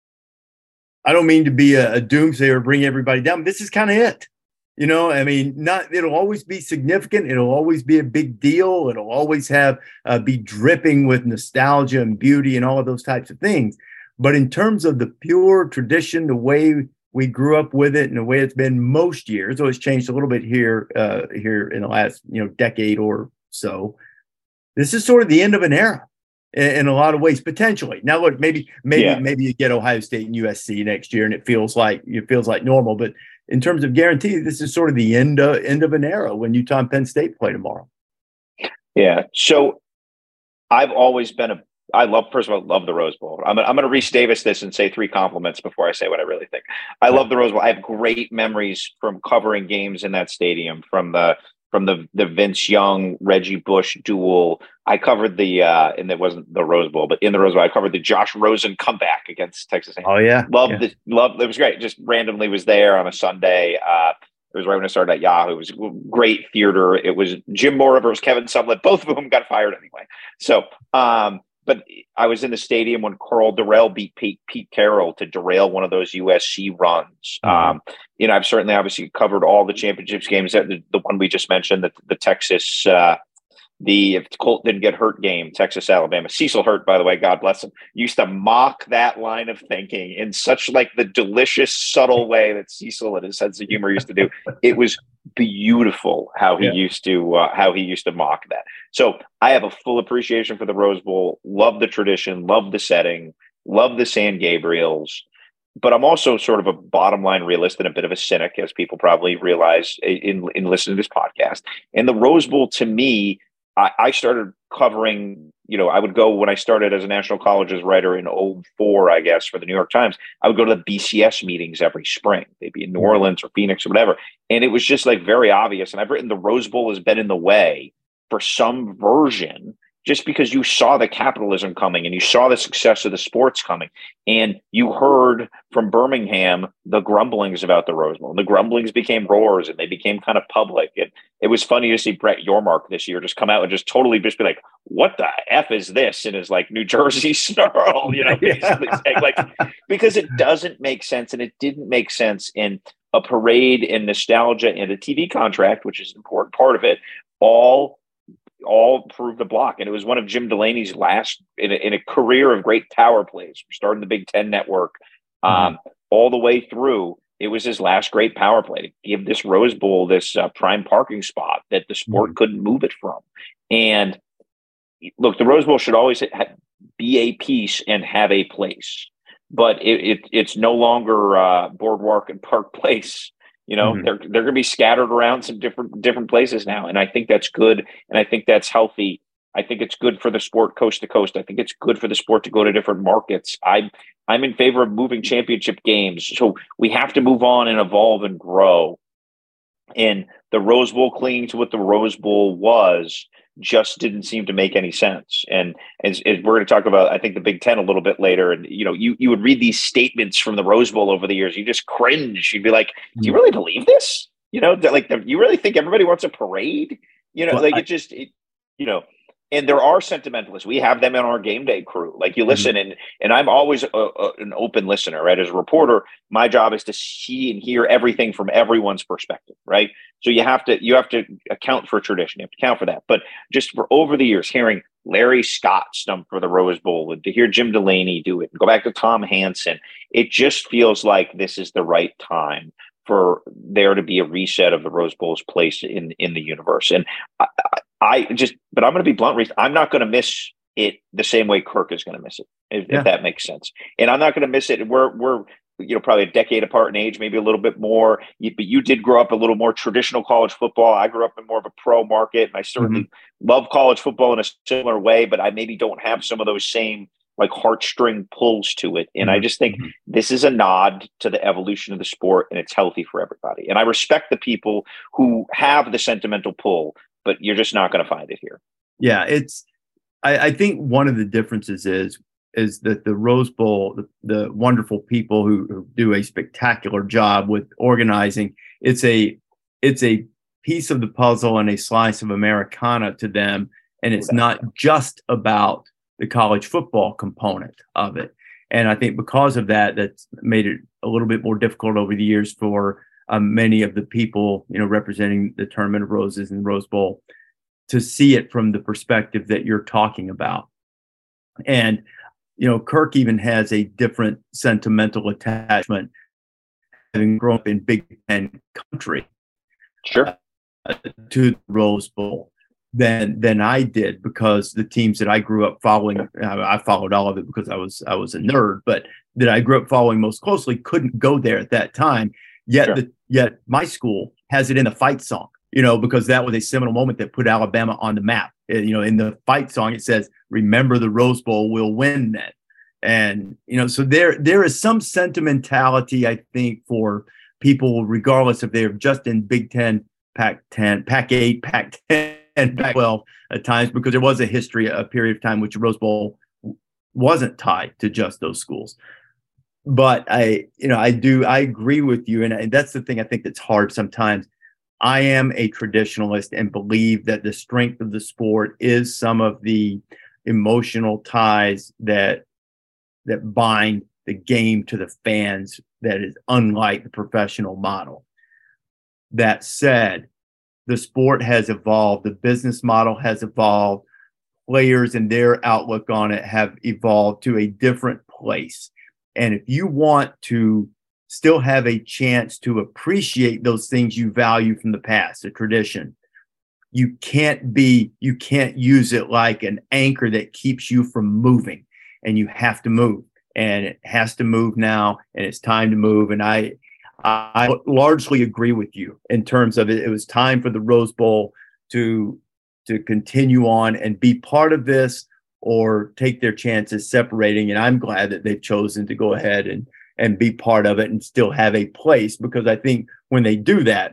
I don't mean to be a, a doomsayer or bring everybody down, but this is kind of it. You know, I mean, not it'll always be significant. It'll always be a big deal. It'll always have uh, be dripping with nostalgia and beauty and all of those types of things. But in terms of the pure tradition, the way we grew up with it and the way it's been most years, though it's changed a little bit here, uh, here in the last, you know, decade or so, this is sort of the end of an era in, in a lot of ways, potentially. Now, look, maybe, maybe, yeah. maybe you get Ohio State and U S C next year, and it feels like it feels like normal. But in terms of guarantee, this is sort of the end of, end of an era when Utah and Penn State play tomorrow. Yeah. So I've always been a. I love, first of all, love the Rose Bowl. I'm, I'm going to Reese Davis this and say three compliments before I say what I really think. I love the Rose Bowl. I have great memories from covering games in that stadium, from the from the the Vince Young, Reggie Bush duel. I covered the, uh, and it wasn't the Rose Bowl, but in the Rose Bowl, I covered the Josh Rosen comeback against Texas A and M. Oh, yeah. Loved yeah. the, loved, it was great. Just randomly was there on a Sunday. Uh, It was right when I started at Yahoo. It was great theater. It was Jim Mora versus Kevin Sumlin. Both of them got fired anyway. So, um, but I was in the stadium when Carl Durrell beat Pete, Pete Carroll to derail one of those U S C runs. Mm-hmm. Um, you know, I've certainly obviously covered all the championships games. The, the one we just mentioned, the, the Texas, uh, the if Colt didn't get hurt game, Texas, Alabama. Cecil Hurt, by the way, God bless him, used to mock that line of thinking in such like the delicious, subtle way that Cecil and his sense of humor used to do. It was beautiful how he yeah. used to uh, how he used to mock that. So I have a full appreciation for the Rose Bowl. Love the tradition. Love the setting. Love the San Gabriels. But I'm also sort of a bottom line realist and a bit of a cynic, as people probably realize in in listening to this podcast. And the Rose Bowl, to me, I, I started covering, you know, I would go when I started as a national colleges writer in oh four, I guess, for the New York Times. I would go to the B C S meetings every spring. They'd be in New Orleans or Phoenix or whatever. And it was just like very obvious. And I've written the Rose Bowl has been in the way for some version, just because you saw the capitalism coming and you saw the success of the sports coming. And you heard from Birmingham the grumblings about the Rose Bowl. And the grumblings became roars and they became kind of public. It, it was funny to see Brett Yormark this year just come out and just totally just be like, what the F is this? In his like New Jersey snarl, you know, basically saying, like, because it doesn't make sense. And it didn't make sense in a parade and nostalgia and a T V contract, which is an important part of it, all all proved the block. And it was one of Jim Delaney's last in a, in a career of great power plays, starting the Big Ten Network um, mm-hmm. all the way through. It was his last great power play to give this Rose Bowl this uh, prime parking spot that the sport mm-hmm. couldn't move it from. And look, the Rose Bowl should always ha- be a piece and have a place, but it, it it's no longer uh, Boardwalk and Park Place. You know, mm-hmm. they're they're going to be scattered around some different different places now, and I think that's good, and I think that's healthy. I think it's good for the sport coast to coast. I think it's good for the sport to go to different markets. I'm I'm in favor of moving championship games, so we have to move on and evolve and grow. And the Rose Bowl clinging to what the Rose Bowl was just didn't seem to make any sense. And as, as we're going to talk about, I think the Big Ten a little bit later, and, you know, you, you would read these statements from the Rose Bowl over the years. You just cringe. You'd be like, do you really believe this? You know, like, the, you really think everybody wants a parade? You know, well, like I, it just, it, you know, and there are sentimentalists. We have them in our game day crew. Like you listen mm-hmm. and, and I'm always a, a, an open listener, right? As a reporter, my job is to see and hear everything from everyone's perspective, right? So you have to, you have to account for tradition. You have to account for that. But just for over the years, hearing Larry Scott stump for the Rose Bowl and to hear Jim Delaney do it and go back to Tom Hansen, it just feels like this is the right time for there to be a reset of the Rose Bowl's place in, in the universe. And I, I just, but I'm going to be blunt, Reese, I'm not going to miss it the same way Kirk is going to miss it, if, yeah. if that makes sense. And I'm not going to miss it. We're, we're, you know, probably a decade apart in age, maybe a little bit more, you, but you did grow up a little more traditional college football. I grew up in more of a pro market, and I certainly mm-hmm. love college football in a similar way, but I maybe don't have some of those same like heartstring pulls to it. And mm-hmm. I just think mm-hmm. this is a nod to the evolution of the sport, and it's healthy for everybody. And I respect the people who have the sentimental pull, but you're just not going to find it here. Yeah, it's, I, I think one of the differences is, is that the Rose Bowl, the, the wonderful people who, who do a spectacular job with organizing, it's a, it's a piece of the puzzle and a slice of Americana to them. And it's not just about the college football component of it. And I think because of that, that's made it a little bit more difficult over the years for um, many of the people, you know, representing the Tournament of Roses and Rose Bowl to see it from the perspective that you're talking about. And, you know, Kirk even has a different sentimental attachment, having grown up in Big Ten country, sure, uh, to the Rose Bowl than than I did, because the teams that I grew up following, I followed all of it because I was I was a nerd, but that I grew up following most closely couldn't go there at that time. Yet, sure. the, yet my school has it in the fight song, you know, because that was a seminal moment that put Alabama on the map. You know, in the fight song, it says, "Remember the Rose Bowl, we'll win that." And, you know, so there there is some sentimentality, I think, for people, regardless if they're just in Big Ten, Pac ten, Pac eight, Pac ten, and Pac twelve at times, because there was a history, a period of time which the Rose Bowl wasn't tied to just those schools. but I, you know, I do, I agree with you. And, and that's the thing I think that's hard sometimes. I am a traditionalist and believe that the strength of the sport is some of the emotional ties that that bind the game to the fans that is unlike the professional model. That said, the sport has evolved, the business model has evolved, players and their outlook on it have evolved to a different place. And if you want to still have a chance to appreciate those things you value from the past, the tradition, you can't be, you can't use it like an anchor that keeps you from moving, and you have to move, and it has to move now, and it's time to move. And I, I largely agree with you in terms of it. It was time for the Rose Bowl to, to continue on and be part of this, or take their chances separating. And I'm glad that they've chosen to go ahead and, and be part of it and still have a place, because I think when they do that,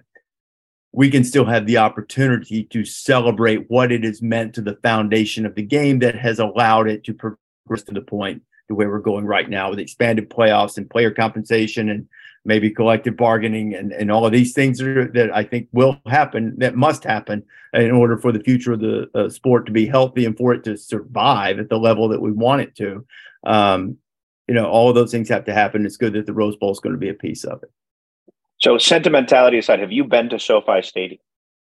we can still have the opportunity to celebrate what it has meant to the foundation of the game that has allowed it to progress to the point to where we're going right now with expanded playoffs and player compensation and maybe collective bargaining and, and all of these things are, that I think will happen, that must happen in order for the future of the uh, sport to be healthy and for it to survive at the level that we want it to. Um, you know, all of those things have to happen. It's good that the Rose Bowl is going to be a piece of it. So sentimentality aside, have you been to SoFi Stadium?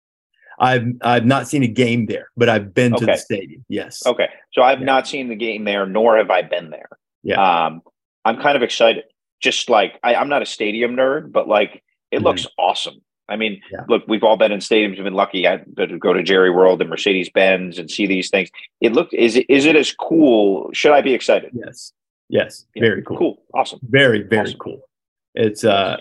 I've I've not seen a game there, but I've been okay. to the stadium. Yes. Okay. So I've yeah. not seen the game there, nor have I been there. Yeah. Um, I'm kind of excited. Just like I, I'm not a stadium nerd, but like it mm-hmm. looks awesome. I mean, yeah. look, we've all been in stadiums. We've been lucky I, to go to Jerry World and Mercedes Benz and see these things. It looked is it is it as cool? Should I be excited? Yes. Yes. Yeah. Very cool. Cool. Awesome. Very very awesome. cool. It's uh.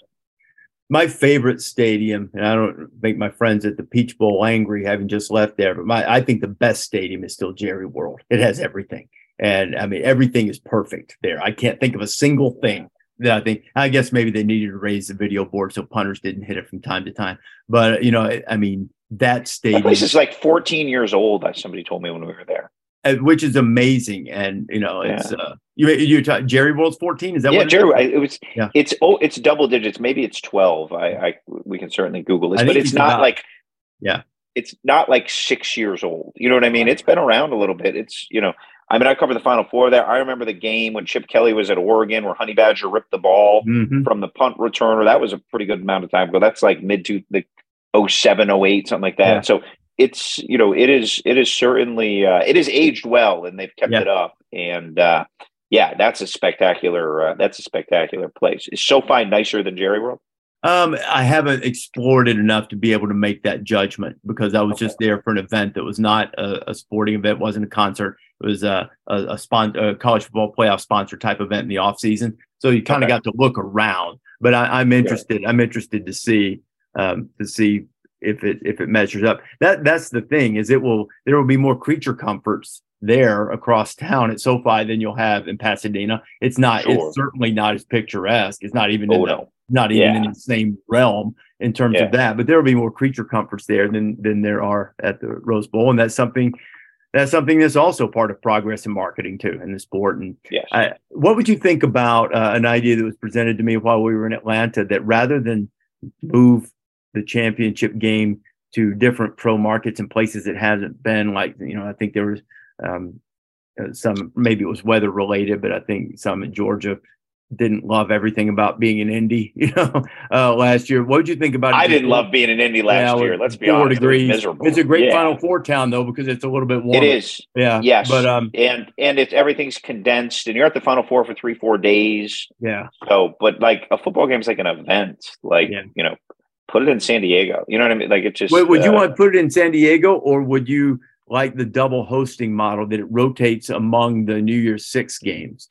My favorite stadium, and I don't make my friends at the Peach Bowl angry having just left there, but my I think the best stadium is still Jerry World. It has everything. And I mean, everything is perfect there. I can't think of a single thing that I think, I guess maybe they needed to raise the video board so punters didn't hit it from time to time. But, you know, I mean, that stadium. That place is like fourteen years old, as somebody told me when we were there. Which is amazing. And, you know, it's, yeah. uh, you, you're talking Jerry World's fourteen. Is that yeah, what it Jerry, is? it was, yeah. it's, oh, it's double digits. Maybe it's twelve. I, I, we can certainly Google this, but it's not about, like, yeah, it's not like six years old. You know what I mean? It's been around a little bit. It's, you know, I mean, I covered the Final Four there. I remember the game when Chip Kelly was at Oregon where Honey Badger ripped the ball mm-hmm. from the punt returner. That was a pretty good amount of time ago. That's like mid to the oh seven, oh eight, something like that. Yeah. So it's, you know, it is, it is certainly, uh, it is aged well, and they've kept yeah. it up. And uh, yeah, that's a spectacular, uh, that's a spectacular place. Is SoFi nicer than Jerry World? Um, I haven't explored it enough to be able to make that judgment, because I was okay. just there for an event that was not a, a sporting event, wasn't a concert. It was a a, a, spon- a college football playoff sponsor type event in the off season. So you kind of okay. got to look around. But I, I'm interested. Yeah. I'm interested to see um, to see if it if it measures up. That that's the thing, is it will there will be more creature comforts there across town at SoFi than you'll have in Pasadena. It's not. Sure. It's certainly not as picturesque. It's not even oh, in the, no. not even yeah. in the same realm in terms yeah. of that. But there will be more creature comforts there than than there are at the Rose Bowl, and that's something. That's something that's also part of progress in marketing too in the sport. And yes. I, what would you think about uh, an idea that was presented to me while we were in Atlanta, that rather than move the championship game to different pro markets and places it hasn't been, like, you know, I think there was um, some, maybe it was weather related, but I think some in Georgia didn't love everything about being in Indy, you know, uh, last year. What did you think about it? I didn't love being in Indy last yeah, year. Let's be honest. Degrees. It was miserable. It's a great yeah. Final Four town though, because it's a little bit warmer. It is. Yeah. Yes. But um, and and it's everything's condensed, and you're at the Final Four for three, four days. Yeah. So, but like a football game is like an event. Like yeah. you know, put it in San Diego. You know what I mean? Like it's just. Wait, would uh, you want to put it in San Diego, or would you like the double hosting model that it rotates among the New Year's Six games?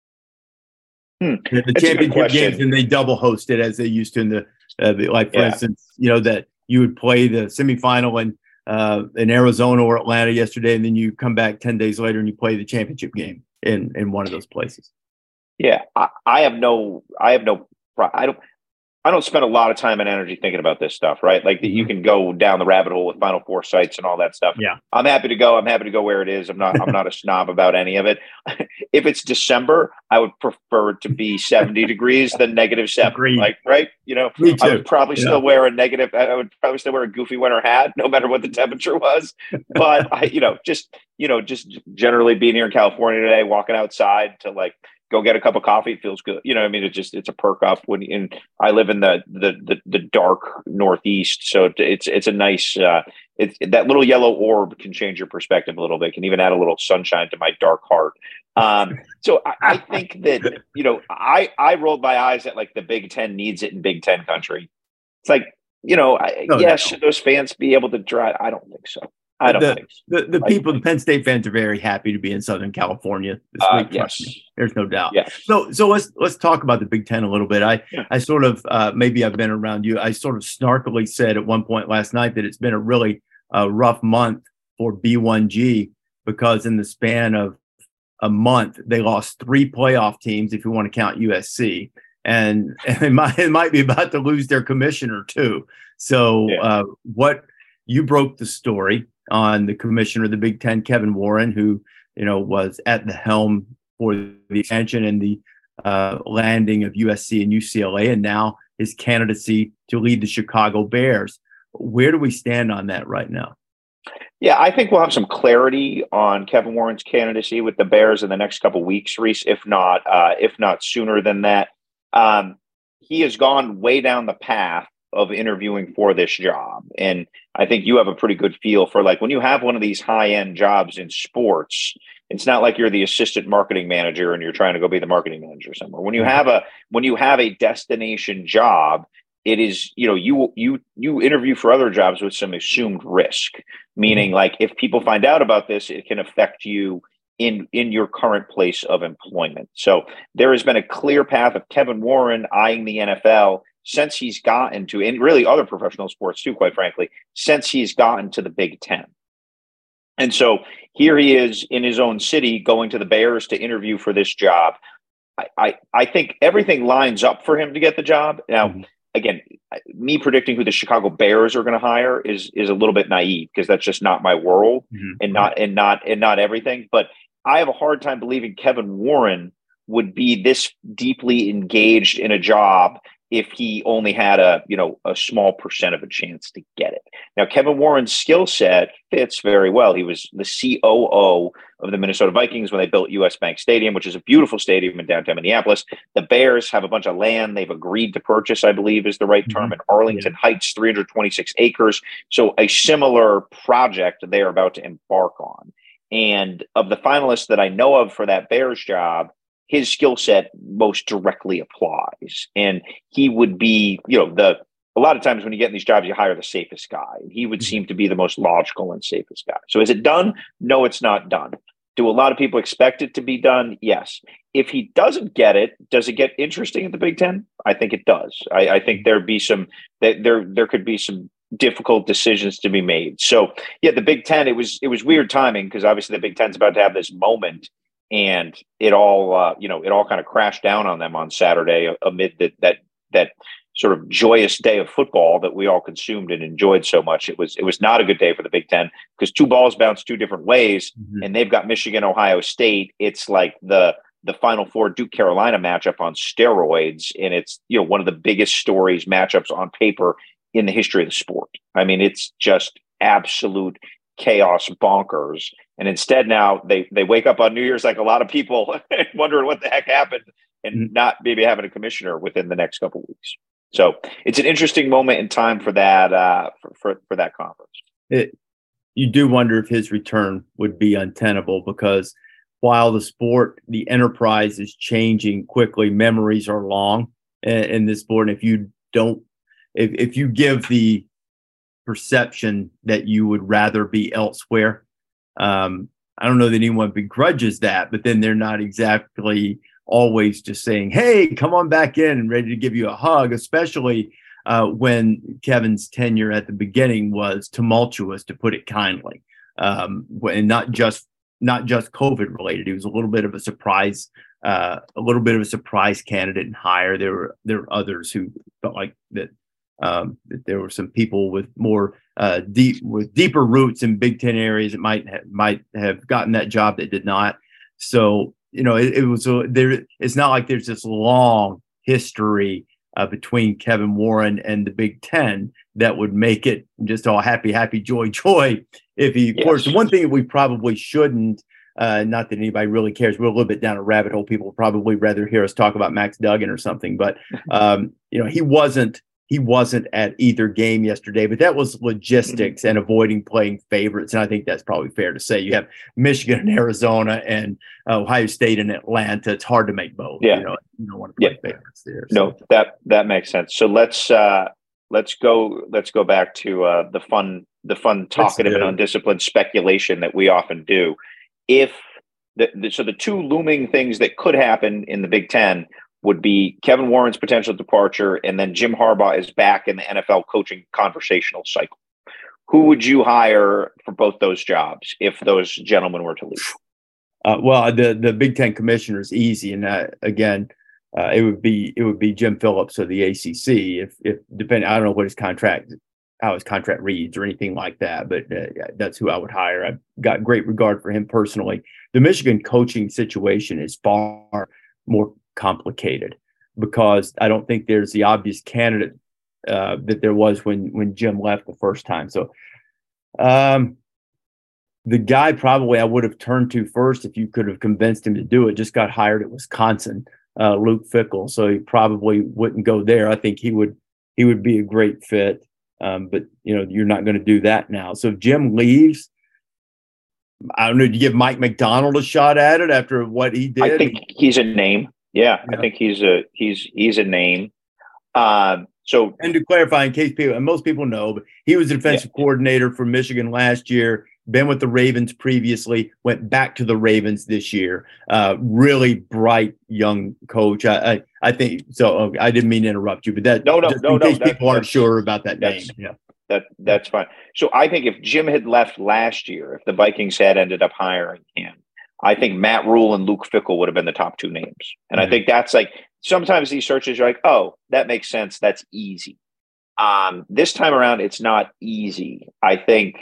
Hmm. The, the championship games, and they double host it as they used to in the, uh, the like, for yeah. instance, you know, that you would play the semifinal in, uh, in Arizona or Atlanta yesterday, and then you come back ten days later and you play the championship game in, in one of those places. Yeah. I, I have no, I have no, I don't, I don't spend a lot of time and energy thinking about this stuff, right? Like you can go down the rabbit hole with Final Four sites and all that stuff. Yeah. I'm happy to go. I'm happy to go where it is. I'm not, I'm not a snob about any of it. If it's December, I would prefer it to be seventy degrees than negative seven. Agreed. Like, right. You know, Me too. I would probably Yeah. still wear a negative. I would probably still wear a goofy winter hat, no matter what the temperature was. But I, you know, just, you know, just generally being here in California today, walking outside to like, go get a cup of coffee. It feels good. You know, I mean, it just, it's a perk up when, and I live in the, the, the, the dark Northeast. So it's, it's a nice, uh, it's that little yellow orb can change your perspective a little bit, can even add a little sunshine to my dark heart. Um, so I, I think that, you know, I, I rolled my eyes at like the Big Ten needs it in Big Ten country. It's like, you know, I, no, yes, no. should those fans be able to drive? I don't think so. I don't the, think so. The, the like, people, the Penn State fans are very happy to be in Southern California this uh, week. Yes. There's no doubt. Yes. So, so let's, let's talk about the Big Ten a little bit. I, yeah. I sort of, uh, maybe I've been around you. I sort of snarkily said at one point last night that it's been a really uh, rough month for B one G because in the span of a month, they lost three playoff teams, if you want to count U S C. And, and it, might, it might be about to lose their commissioner too. So yeah. uh, what you broke the story on the commissioner of the Big Ten, Kevin Warren, who, you know, was at the helm for the expansion and the uh, landing of U S C and U C L A, and now his candidacy to lead the Chicago Bears. Where do we stand on that right now? Yeah, I think we'll have some clarity on Kevin Warren's candidacy with the Bears in the next couple of weeks, Reese, if not, uh, if not sooner than that. Um, he has gone way down the path of interviewing for this job. And I think you have a pretty good feel for like when you have one of these high-end jobs in sports, it's not like you're the assistant marketing manager and you're trying to go be the marketing manager somewhere. When you have a when you have a destination job, it is, you know, you you you interview for other jobs with some assumed risk, meaning like if people find out about this, it can affect you in in your current place of employment. So there has been a clear path of Kevin Warren eyeing the N F L since he's gotten to, and really other professional sports too, quite frankly, since he's gotten to the Big Ten. And so here he is in his own city going to the Bears to interview for this job. I, I, I think everything lines up for him to get the job. Now, mm-hmm. again, me predicting who the Chicago Bears are going to hire is is a little bit naive because that's just not my world mm-hmm. and not and not and not everything. But I have a hard time believing Kevin Warren would be this deeply engaged in a job if he only had a, you know, a small percent of a chance to get it. Now, Kevin Warren's skill set fits very well. He was the C O O of the Minnesota Vikings when they built U S Bank Stadium, which is a beautiful stadium in downtown Minneapolis. The Bears have a bunch of land they've agreed to purchase, I believe is the right term, mm-hmm. in Arlington yeah. Heights, three hundred twenty-six acres. So a similar project they're about to embark on. And of the finalists that I know of for that Bears job, his skill set most directly applies. And he would be, you know, the, a lot of times when you get in these jobs, you hire the safest guy. He would seem to be the most logical and safest guy. So is it done? No, it's not done. Do a lot of people expect it to be done? Yes. If he doesn't get it, does it get interesting at the Big Ten? I think it does. I, I think there'd be some, there, there could be some difficult decisions to be made. So yeah, the Big Ten, it was, it was weird timing because obviously the Big Ten's about to have this moment. And it all, uh, you know, it all kind of crashed down on them on Saturday amid the, that that sort of joyous day of football that we all consumed and enjoyed so much. It was it was not a good day for the Big Ten because two balls bounced two different ways, mm-hmm. and they've got Michigan, Ohio State. It's like the the Final Four Duke Carolina matchup on steroids, and it's, you know, one of the biggest stories matchups on paper in the history of the sport. I mean, it's just absolute chaos bonkers. And instead now they they wake up on New Year's like a lot of people wondering what the heck happened and not maybe having a commissioner within the next couple of weeks. So it's an interesting moment in time for that uh, for, for, for that conference. It, you do wonder if his return would be untenable because while the sport, the enterprise is changing quickly, memories are long in, in this sport. And if you don't, if, if you give the perception that you would rather be elsewhere, Um, I don't know that anyone begrudges that, but then they're not exactly always just saying, hey, come on back in and ready to give you a hug, especially uh, when Kevin's tenure at the beginning was tumultuous, to put it kindly, um, and not just not just COVID related. It was a little bit of a surprise uh, a little bit of a surprise candidate and hire. There were there were others who felt like that, um, that there were some people with more uh, deep with deeper roots in Big Ten areas that might ha- might have gotten that job that did not. So you know, it, it was a, there. It's not like there's this long history uh, between Kevin Warren and the Big Ten that would make it just all happy, happy, joy, joy. If he, of yes. course, the one thing that we probably shouldn't, uh, not that anybody really cares, we're a little bit down a rabbit hole. People would probably rather hear us talk about Max Duggan or something, but um, you know, he wasn't. He wasn't at either game yesterday, but that was logistics and avoiding playing favorites. And I think that's probably fair to say. You have Michigan and Arizona and uh, Ohio State and Atlanta. It's hard to make both. Yeah. You know, you don't want to play yeah. favorites there. So. No, that that makes sense. So let's uh, let's go let's go back to uh, the fun the fun talkative and undisciplined speculation that we often do. If the, the so the two looming things that could happen in the Big Ten would be Kevin Warren's potential departure, and then Jim Harbaugh is back in the N F L coaching conversational cycle. Who would you hire for both those jobs if those gentlemen were to leave? Uh, well, the the Big Ten commissioner is easy, and uh, again, uh, it would be it would be Jim Phillips of the A C C. If if depending, I don't know what his contract, how his contract reads or anything like that, but uh, that's who I would hire. I've got great regard for him personally. The Michigan coaching situation is far more complicated because I don't think there's the obvious candidate uh, that there was when when Jim left the first time. So um, the guy probably I would have turned to first if you could have convinced him to do it, just got hired at Wisconsin, uh, Luke Fickell. So he probably wouldn't go there. I think he would he would be a great fit. Um, but, you know, you're not going to do that now. So if Jim leaves, I don't know, do you give Mike McDonald a shot at it after what he did? I think he's a name. Yeah, yeah, I think he's a he's he's a name. Um, so, and to clarify, in case people, and most people know, but he was the defensive yeah. coordinator for Michigan last year. Been with the Ravens previously. Went back to the Ravens this year. Uh, really bright young coach. I I, I think so. Okay, I didn't mean to interrupt you, but that no no just no in case no, people aren't sure about that name. Yeah, that that's fine. So I think if Jim had left last year, if the Vikings had ended up hiring him, I think Matt Rule and Luke Fickell would have been the top two names. And mm-hmm. I think that's like, sometimes these searches are like, oh, that makes sense. That's easy. Um, this time around, it's not easy. I think,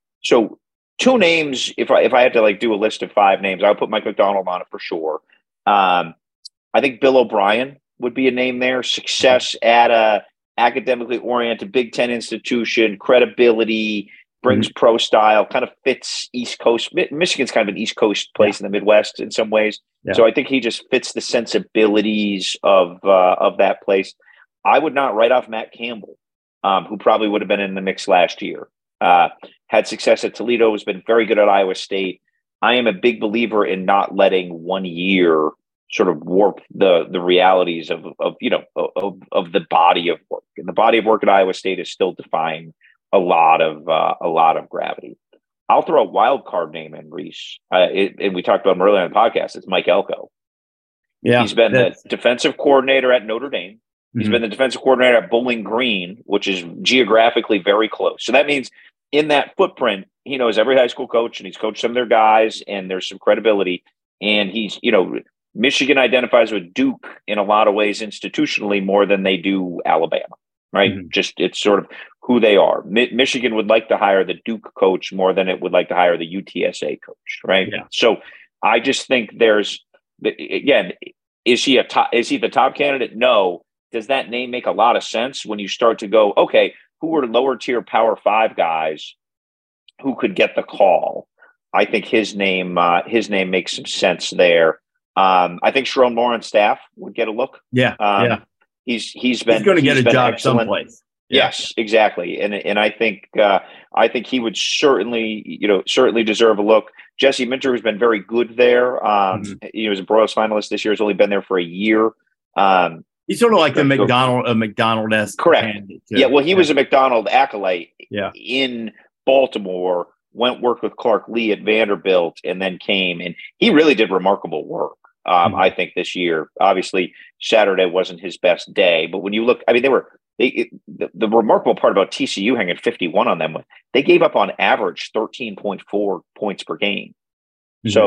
so two names, if I if I had to like do a list of five names, I would put Mike McDonald on it for sure. Um, I think Bill O'Brien would be a name there. Success at a academically oriented Big Ten institution, credibility, brings mm-hmm. pro style, kind of fits East Coast. Michigan's kind of an East Coast place yeah. in the Midwest in some ways. Yeah. So I think he just fits the sensibilities of uh, of that place. I would not write off Matt Campbell, um, who probably would have been in the mix last year. Uh, had success at Toledo, has been very good at Iowa State. I am a big believer in not letting one year sort of warp the the realities of of you know of of the body of work. And the body of work at Iowa State is still defying a lot of uh, a lot of gravity. I'll throw a wild card name in, Reese. Uh, it, and we talked about him earlier on the podcast. It's Mike Elko. Yeah, he's been the defensive coordinator at Notre Dame. He's mm-hmm. been the defensive coordinator at Bowling Green, which is geographically very close. So that means in that footprint, he knows every high school coach, and he's coached some of their guys, and there's some credibility. And he's, you know, Michigan identifies with Duke in a lot of ways institutionally more than they do Alabama, right? Mm-hmm. Just it's sort of who they are. Mi- Michigan would like to hire the Duke coach more than it would like to hire the U T S A coach, right? Yeah. So I just think there's, again, is he a top, is he the top candidate? No. Does that name make a lot of sense when you start to go, okay, who are lower tier Power Five guys who could get the call? I think his name, uh, his name makes some sense there. Um, I think Sharon Moore staff would get a look. Yeah, um, yeah. He's he's been he's going to get a job excellent. someplace. Yes, yeah. exactly. And and I think uh, I think he would certainly, you know, certainly deserve a look. Jesse Minter has been very good there. Um, mm-hmm. He was a Broyles finalist this year. Has only been there for a year. Um, He's sort of like the McDonald, a McDonald-esque. Correct. Yeah, well, he yeah. was a McDonald acolyte yeah. in Baltimore, went work with Clark Lee at Vanderbilt, and then came. And he really did remarkable work, um, mm-hmm. I think, this year. Obviously, Saturday wasn't his best day. But when you look, I mean, they were they, it, the, the remarkable part about T C U hanging fifty-one on them, they gave up on average thirteen point four points per game. Mm-hmm. So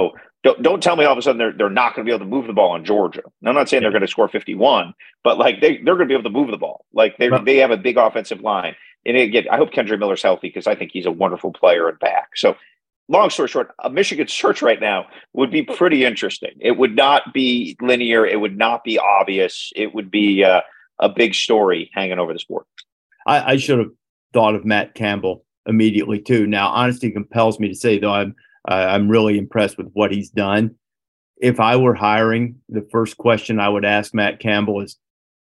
don't, don't tell me all of a sudden they're, they're not going to be able to move the ball on Georgia. And I'm not saying yeah. they're going to score fifty-one, but like they, they're going to be able to move the ball. Like they they have a big offensive line. And again, I hope Kendre Miller's healthy because I think he's a wonderful player and back. So long story short, a Michigan search right now would be pretty interesting. It would not be linear. It would not be obvious. It would be uh, a big story hanging over the sport. I, I should have thought of Matt Campbell immediately too. Now, honesty compels me to say, though, I'm uh, I'm really impressed with what he's done. If I were hiring, the first question I would ask Matt Campbell is,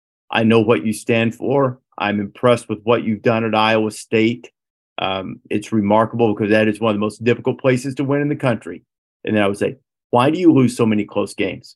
I know what you stand for. I'm impressed with what you've done at Iowa State. Um, it's remarkable because that is one of the most difficult places to win in the country. And then I would say, why do you lose so many close games?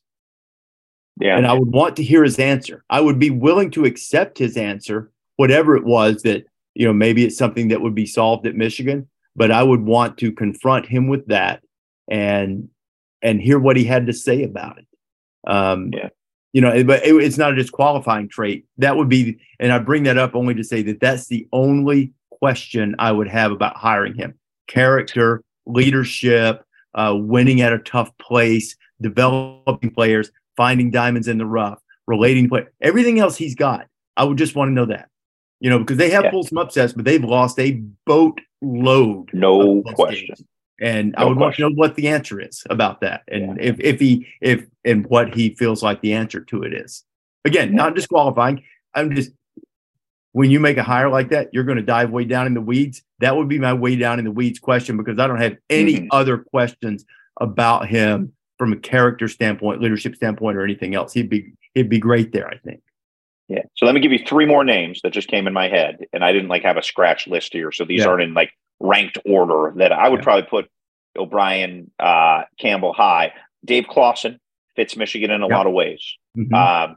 Yeah. And I would want to hear his answer. I would be willing to accept his answer, whatever it was that, you know, maybe it's something that would be solved at Michigan, but I would want to confront him with that and, and hear what he had to say about it. Um, yeah. You know, but it, it's not a disqualifying trait. That would be, and I bring that up only to say that that's the only question I would have about hiring him. Character, leadership, uh, winning at a tough place, developing players, finding diamonds in the rough, relating play, everything else he's got. I would just want to know that, you know, because they have yeah. pulled some upsets, but they've lost a boatload. No question. Games. And no I would question. want to know what the answer is about that. And yeah. if, if he, if, and what he feels like the answer to it is. Again, yeah. not disqualifying. I'm just, when you make a hire like that, you're going to dive way down in the weeds. That would be my way down in the weeds question, because I don't have any mm-hmm. other questions about him from a character standpoint, leadership standpoint, or anything else. He'd be, he'd be great there, I think. Yeah. So let me give you three more names that just came in my head, and I didn't like have a scratch list here. So these yeah. aren't in like ranked order that I would yeah. probably put O'Brien, uh, Campbell high. Dave Clawson fits Michigan in a yeah. lot of ways. Mm-hmm. Um,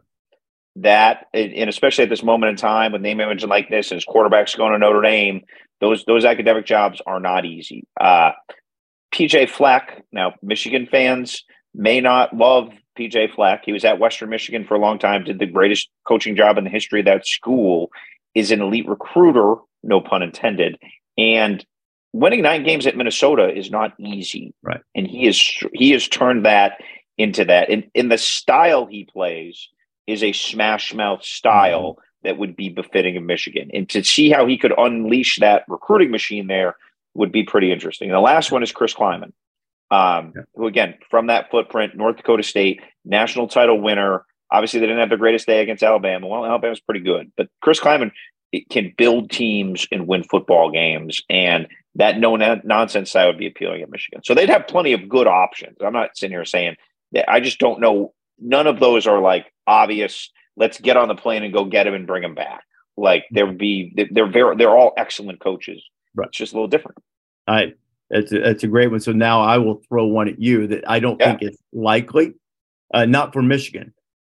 that, and especially at this moment in time with name, image, and likeness, and his quarterback's going to Notre Dame, those those academic jobs are not easy. Uh, P J Fleck, now Michigan fans may not love P J Fleck. He was at Western Michigan for a long time, did the greatest coaching job in the history of that school, is an elite recruiter, no pun intended, and winning nine games at Minnesota is not easy. Right. And he is he has turned that into that. And in the style he plays is a smash mouth style mm-hmm. that would be befitting of Michigan. And to see how he could unleash that recruiting machine there would be pretty interesting. And the last one is Chris Kleiman, um, yeah. who, again, from that footprint, North Dakota State, national title winner. Obviously, they didn't have the greatest day against Alabama. Well, Alabama's pretty good. But Chris Kleiman can build teams and win football games. And that no-nonsense side would be appealing at Michigan. So they'd have plenty of good options. I'm not sitting here saying that. I just don't know. None of those are like obvious. Let's get on the plane and go get him and bring him back. Like there would be, they're very, they're all excellent coaches. Right. It's just a little different. All right. That's a, that's a great one. So now I will throw one at you that I don't yeah. think is likely, uh, not for Michigan.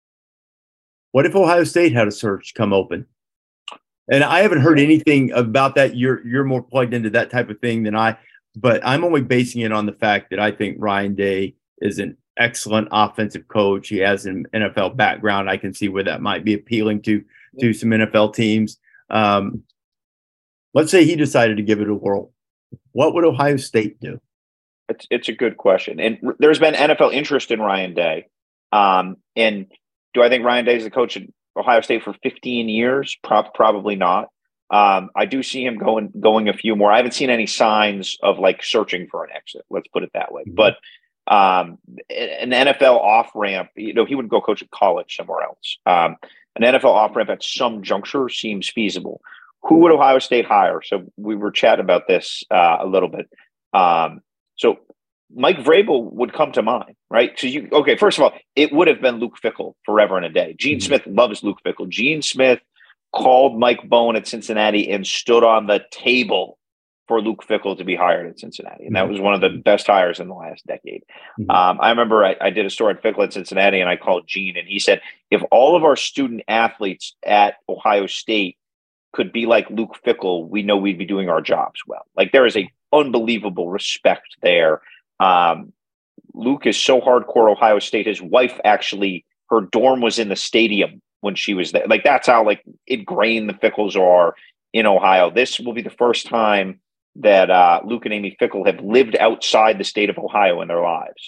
What if Ohio State had a search come open? And I haven't heard anything about that. You're you're more plugged into that type of thing than I, but I'm only basing it on the fact that I think Ryan Day is an excellent offensive coach. He has an N F L background. I can see where that might be appealing to to some N F L teams. Um, let's say he decided to give it a whirl. What would Ohio State do? It's it's a good question, and there's been N F L interest in Ryan Day. Um, and do I think Ryan Day is the coach at Ohio State for fifteen years? Pro- probably not. Um, I do see him going going a few more. I haven't seen any signs of like searching for an exit. Let's put it that way. Mm-hmm. But um, an N F L off ramp, you know, he would go coach at college somewhere else. Um, an N F L off ramp at some juncture seems feasible. Who would Ohio State hire? So we were chatting about this uh, a little bit. Um, so Mike Vrabel would come to mind, right? So you, okay, first of all, it would have been Luke Fickell forever and a day. Gene mm-hmm. Smith loves Luke Fickell. Gene Smith called Mike Bowen at Cincinnati and stood on the table for Luke Fickell to be hired at Cincinnati. And that was one of the best hires in the last decade. Mm-hmm. Um, I remember I, I did a story at Fickell at Cincinnati, and I called Gene, and he said, if all of our student athletes at Ohio State could be like Luke Fickell, we know we'd be doing our jobs well. Like there is a unbelievable respect there. Um, Luke is so hardcore Ohio State. His wife actually, her dorm was in the stadium when she was there. Like that's how like ingrained the Fickells are in Ohio. This will be the first time that uh, Luke and Amy Fickell have lived outside the state of Ohio in their lives.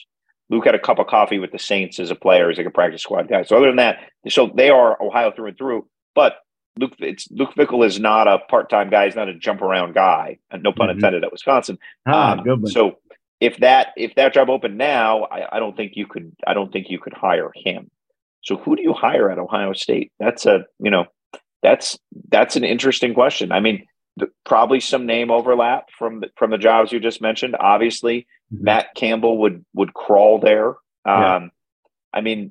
Luke had a cup of coffee with the Saints as a player, as like a practice squad guy. So other than that, so they are Ohio through and through. But Luke, it's Luke Fickell is not a part-time guy. He's not a jump around guy. No pun mm-hmm. intended at Wisconsin. Ah, um, good one. So if that if that job opened now, I, I don't think you could. I don't think you could hire him. So who do you hire at Ohio State? That's a you know, that's that's an interesting question. I mean, the, probably some name overlap from the, from the jobs you just mentioned. Obviously, mm-hmm. Matt Campbell would would crawl there. Um, yeah. I mean.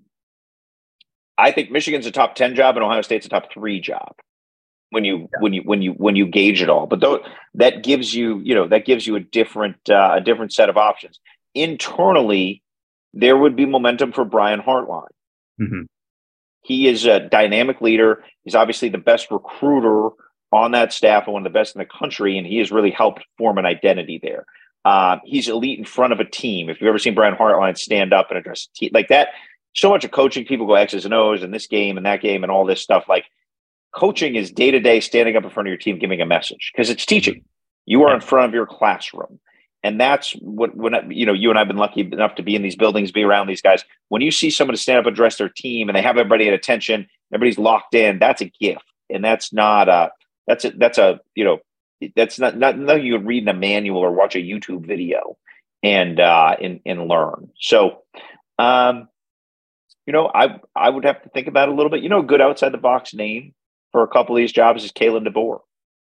I think Michigan's a top ten job and Ohio State's a top three job when you yeah. when you when you when you gauge it all. But though that gives you, you know, that gives you a different uh, a different set of options. Internally, there would be momentum for Brian Hartline. Mm-hmm. He is a dynamic leader. He's obviously the best recruiter on that staff and one of the best in the country, and he has really helped form an identity there. Uh, he's elite in front of a team. If you've ever seen Brian Hartline stand up and address a team like that. So much of coaching, people go X's and O's in this game and that game and all this stuff. Like coaching is day to day standing up in front of your team, giving a message because it's teaching. You are yeah. in front of your classroom. And that's what, when, you know, you and I have been lucky enough to be in these buildings, be around these guys. When you see someone to stand up and address their team and they have everybody at attention, everybody's locked in, that's a gift. And that's not a, that's a, that's a, you know, that's not, not nothing you would read in a manual or watch a YouTube video and, uh, and, and learn. So, um, You know, I I would have to think about it a little bit. You know, a good outside the box name for a couple of these jobs is Kalen DeBoer.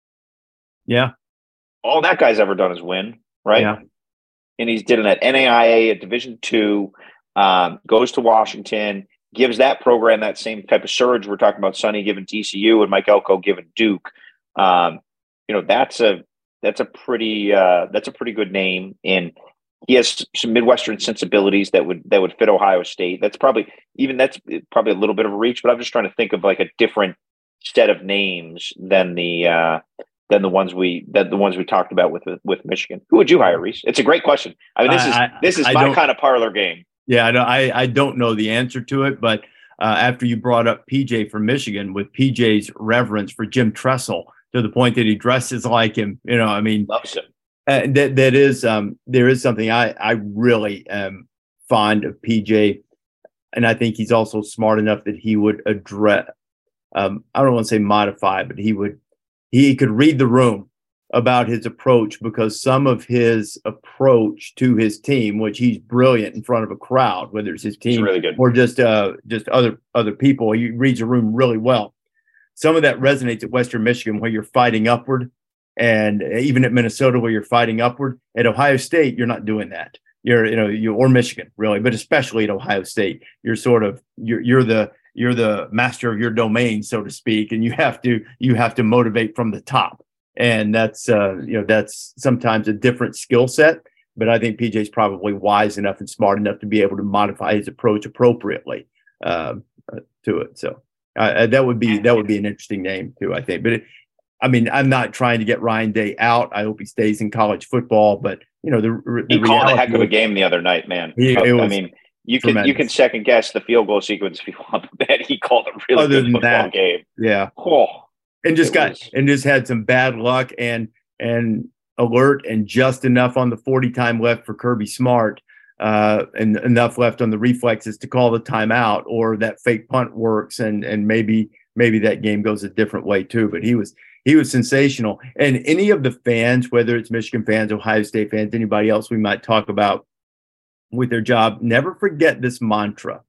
Yeah. All that guy's ever done is win, right? Yeah. And he's did it at N A I A at Division two, um, goes to Washington, gives that program that same type of surge. We're talking about Sonny giving T C U and Mike Elko giving Duke. Um, you know, that's a that's a pretty uh, that's a pretty good name. And he has some Midwestern sensibilities that would that would fit Ohio State. That's probably even that's probably a little bit of a reach, but I'm just trying to think of like a different set of names than the uh, than the ones we that the ones we talked about with with Michigan. Who would you hire, Reese? It's a great question. I mean, this is I, this is I my kind of parlor game. Yeah, I don't, I, I don't know the answer to it, but uh, after you brought up P J from Michigan, with P J's reverence for Jim Tressel to the point that he dresses like him, you know, I mean, loves him. Uh, that that is um, there is something I I really am fond of P J, and I think he's also smart enough that he would address. Um, I don't want to say modify, but he would he could read the room about his approach, because some of his approach to his team, which he's brilliant in front of a crowd, whether it's his team really good. or just uh, just other other people, he reads the room really well. Some of that resonates at Western Michigan, where you're fighting upward. And even at Minnesota, where you're fighting upward. At Ohio State, you're not doing that. You're, you know, you or Michigan, really, but especially at Ohio State, you're sort of you're you're the you're the master of your domain, so to speak, and you have to you have to motivate from the top. And that's uh, you know that's sometimes a different skill set. But I think P J's probably wise enough and smart enough to be able to modify his approach appropriately uh, uh, to it. So uh, that would be that would be an interesting name too, I think. But it, I mean, I'm not trying to get Ryan Day out. I hope he stays in college football. But you know, the, the he called a heck of a game the other night, man. He, I mean, you can tremendous. you can second guess the field goal sequence if you want, but he called a really Other good football that, game. Yeah, oh, and just got was... and just had some bad luck and and alert and just enough on the forty time left for Kirby Smart, uh, and enough left on the reflexes to call the timeout, or that fake punt works, and and maybe maybe that game goes a different way too. But he was. He was sensational. And any of the fans, whether it's Michigan fans, Ohio State fans, anybody else we might talk about with their job, never forget this mantra.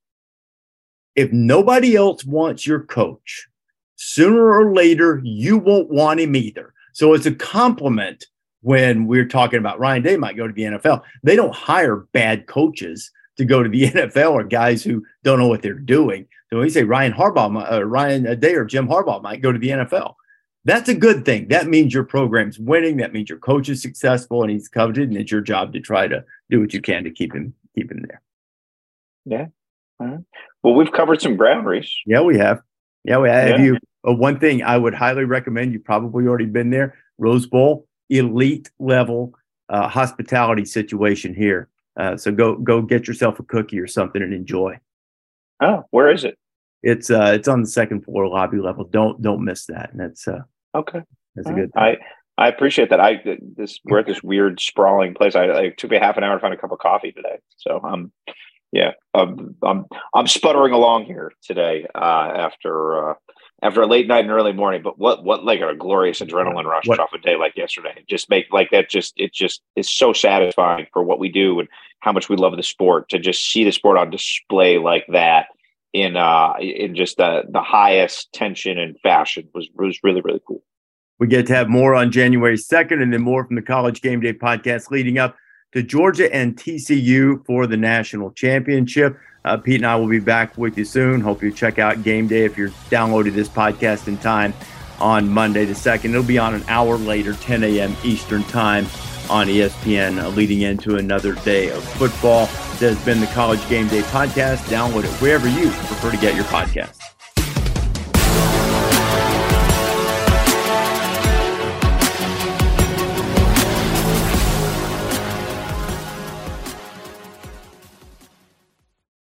If nobody else wants your coach, sooner or later, you won't want him either. So it's a compliment when we're talking about Ryan Day might go to the N F L. They don't hire bad coaches to go to the N F L, or guys who don't know what they're doing. So when you say Ryan Harbaugh, uh, Ryan Day or Jim Harbaugh might go to the N F L, that's a good thing. That means your program's winning. That means your coach is successful and he's coveted, and it's your job to try to do what you can to keep him keep him there. Yeah. All right. Well, we've covered some ground, Reese. Yeah, we have. Yeah, we have. Yeah. You uh, one thing I would highly recommend. You've probably already been there. Rose Bowl, elite level uh, hospitality situation here. Uh, so go go get yourself a cookie or something and enjoy. Oh, where is it? It's uh, it's on the second floor lobby level. Don't don't miss that. And that's uh, okay. That's All a good right. thing. I I appreciate that. I this we're at this weird sprawling place. I, I it took me half an hour to find a cup of coffee today. So um, Yeah, um, I'm I'm sputtering along here today uh, after uh, after a late night and early morning. But what what like a glorious adrenaline rush what? off a day like yesterday. Just make like that. Just it just is so satisfying for what we do and how much we love the sport. To just see the sport on display like that in uh in just the the highest tension and fashion was was really really cool. We get to have more on January second, and then more from the College Game Day podcast leading up to Georgia and T C U for the national championship. Uh, Pete and I will be back with you soon. Hope you check out Game Day if you're downloading this podcast in time on Monday the second. It'll be on an hour later, ten a.m. Eastern time on E S P N, uh, leading into another day of football. This has been the College Game Day podcast. Download it wherever you prefer to get your podcasts.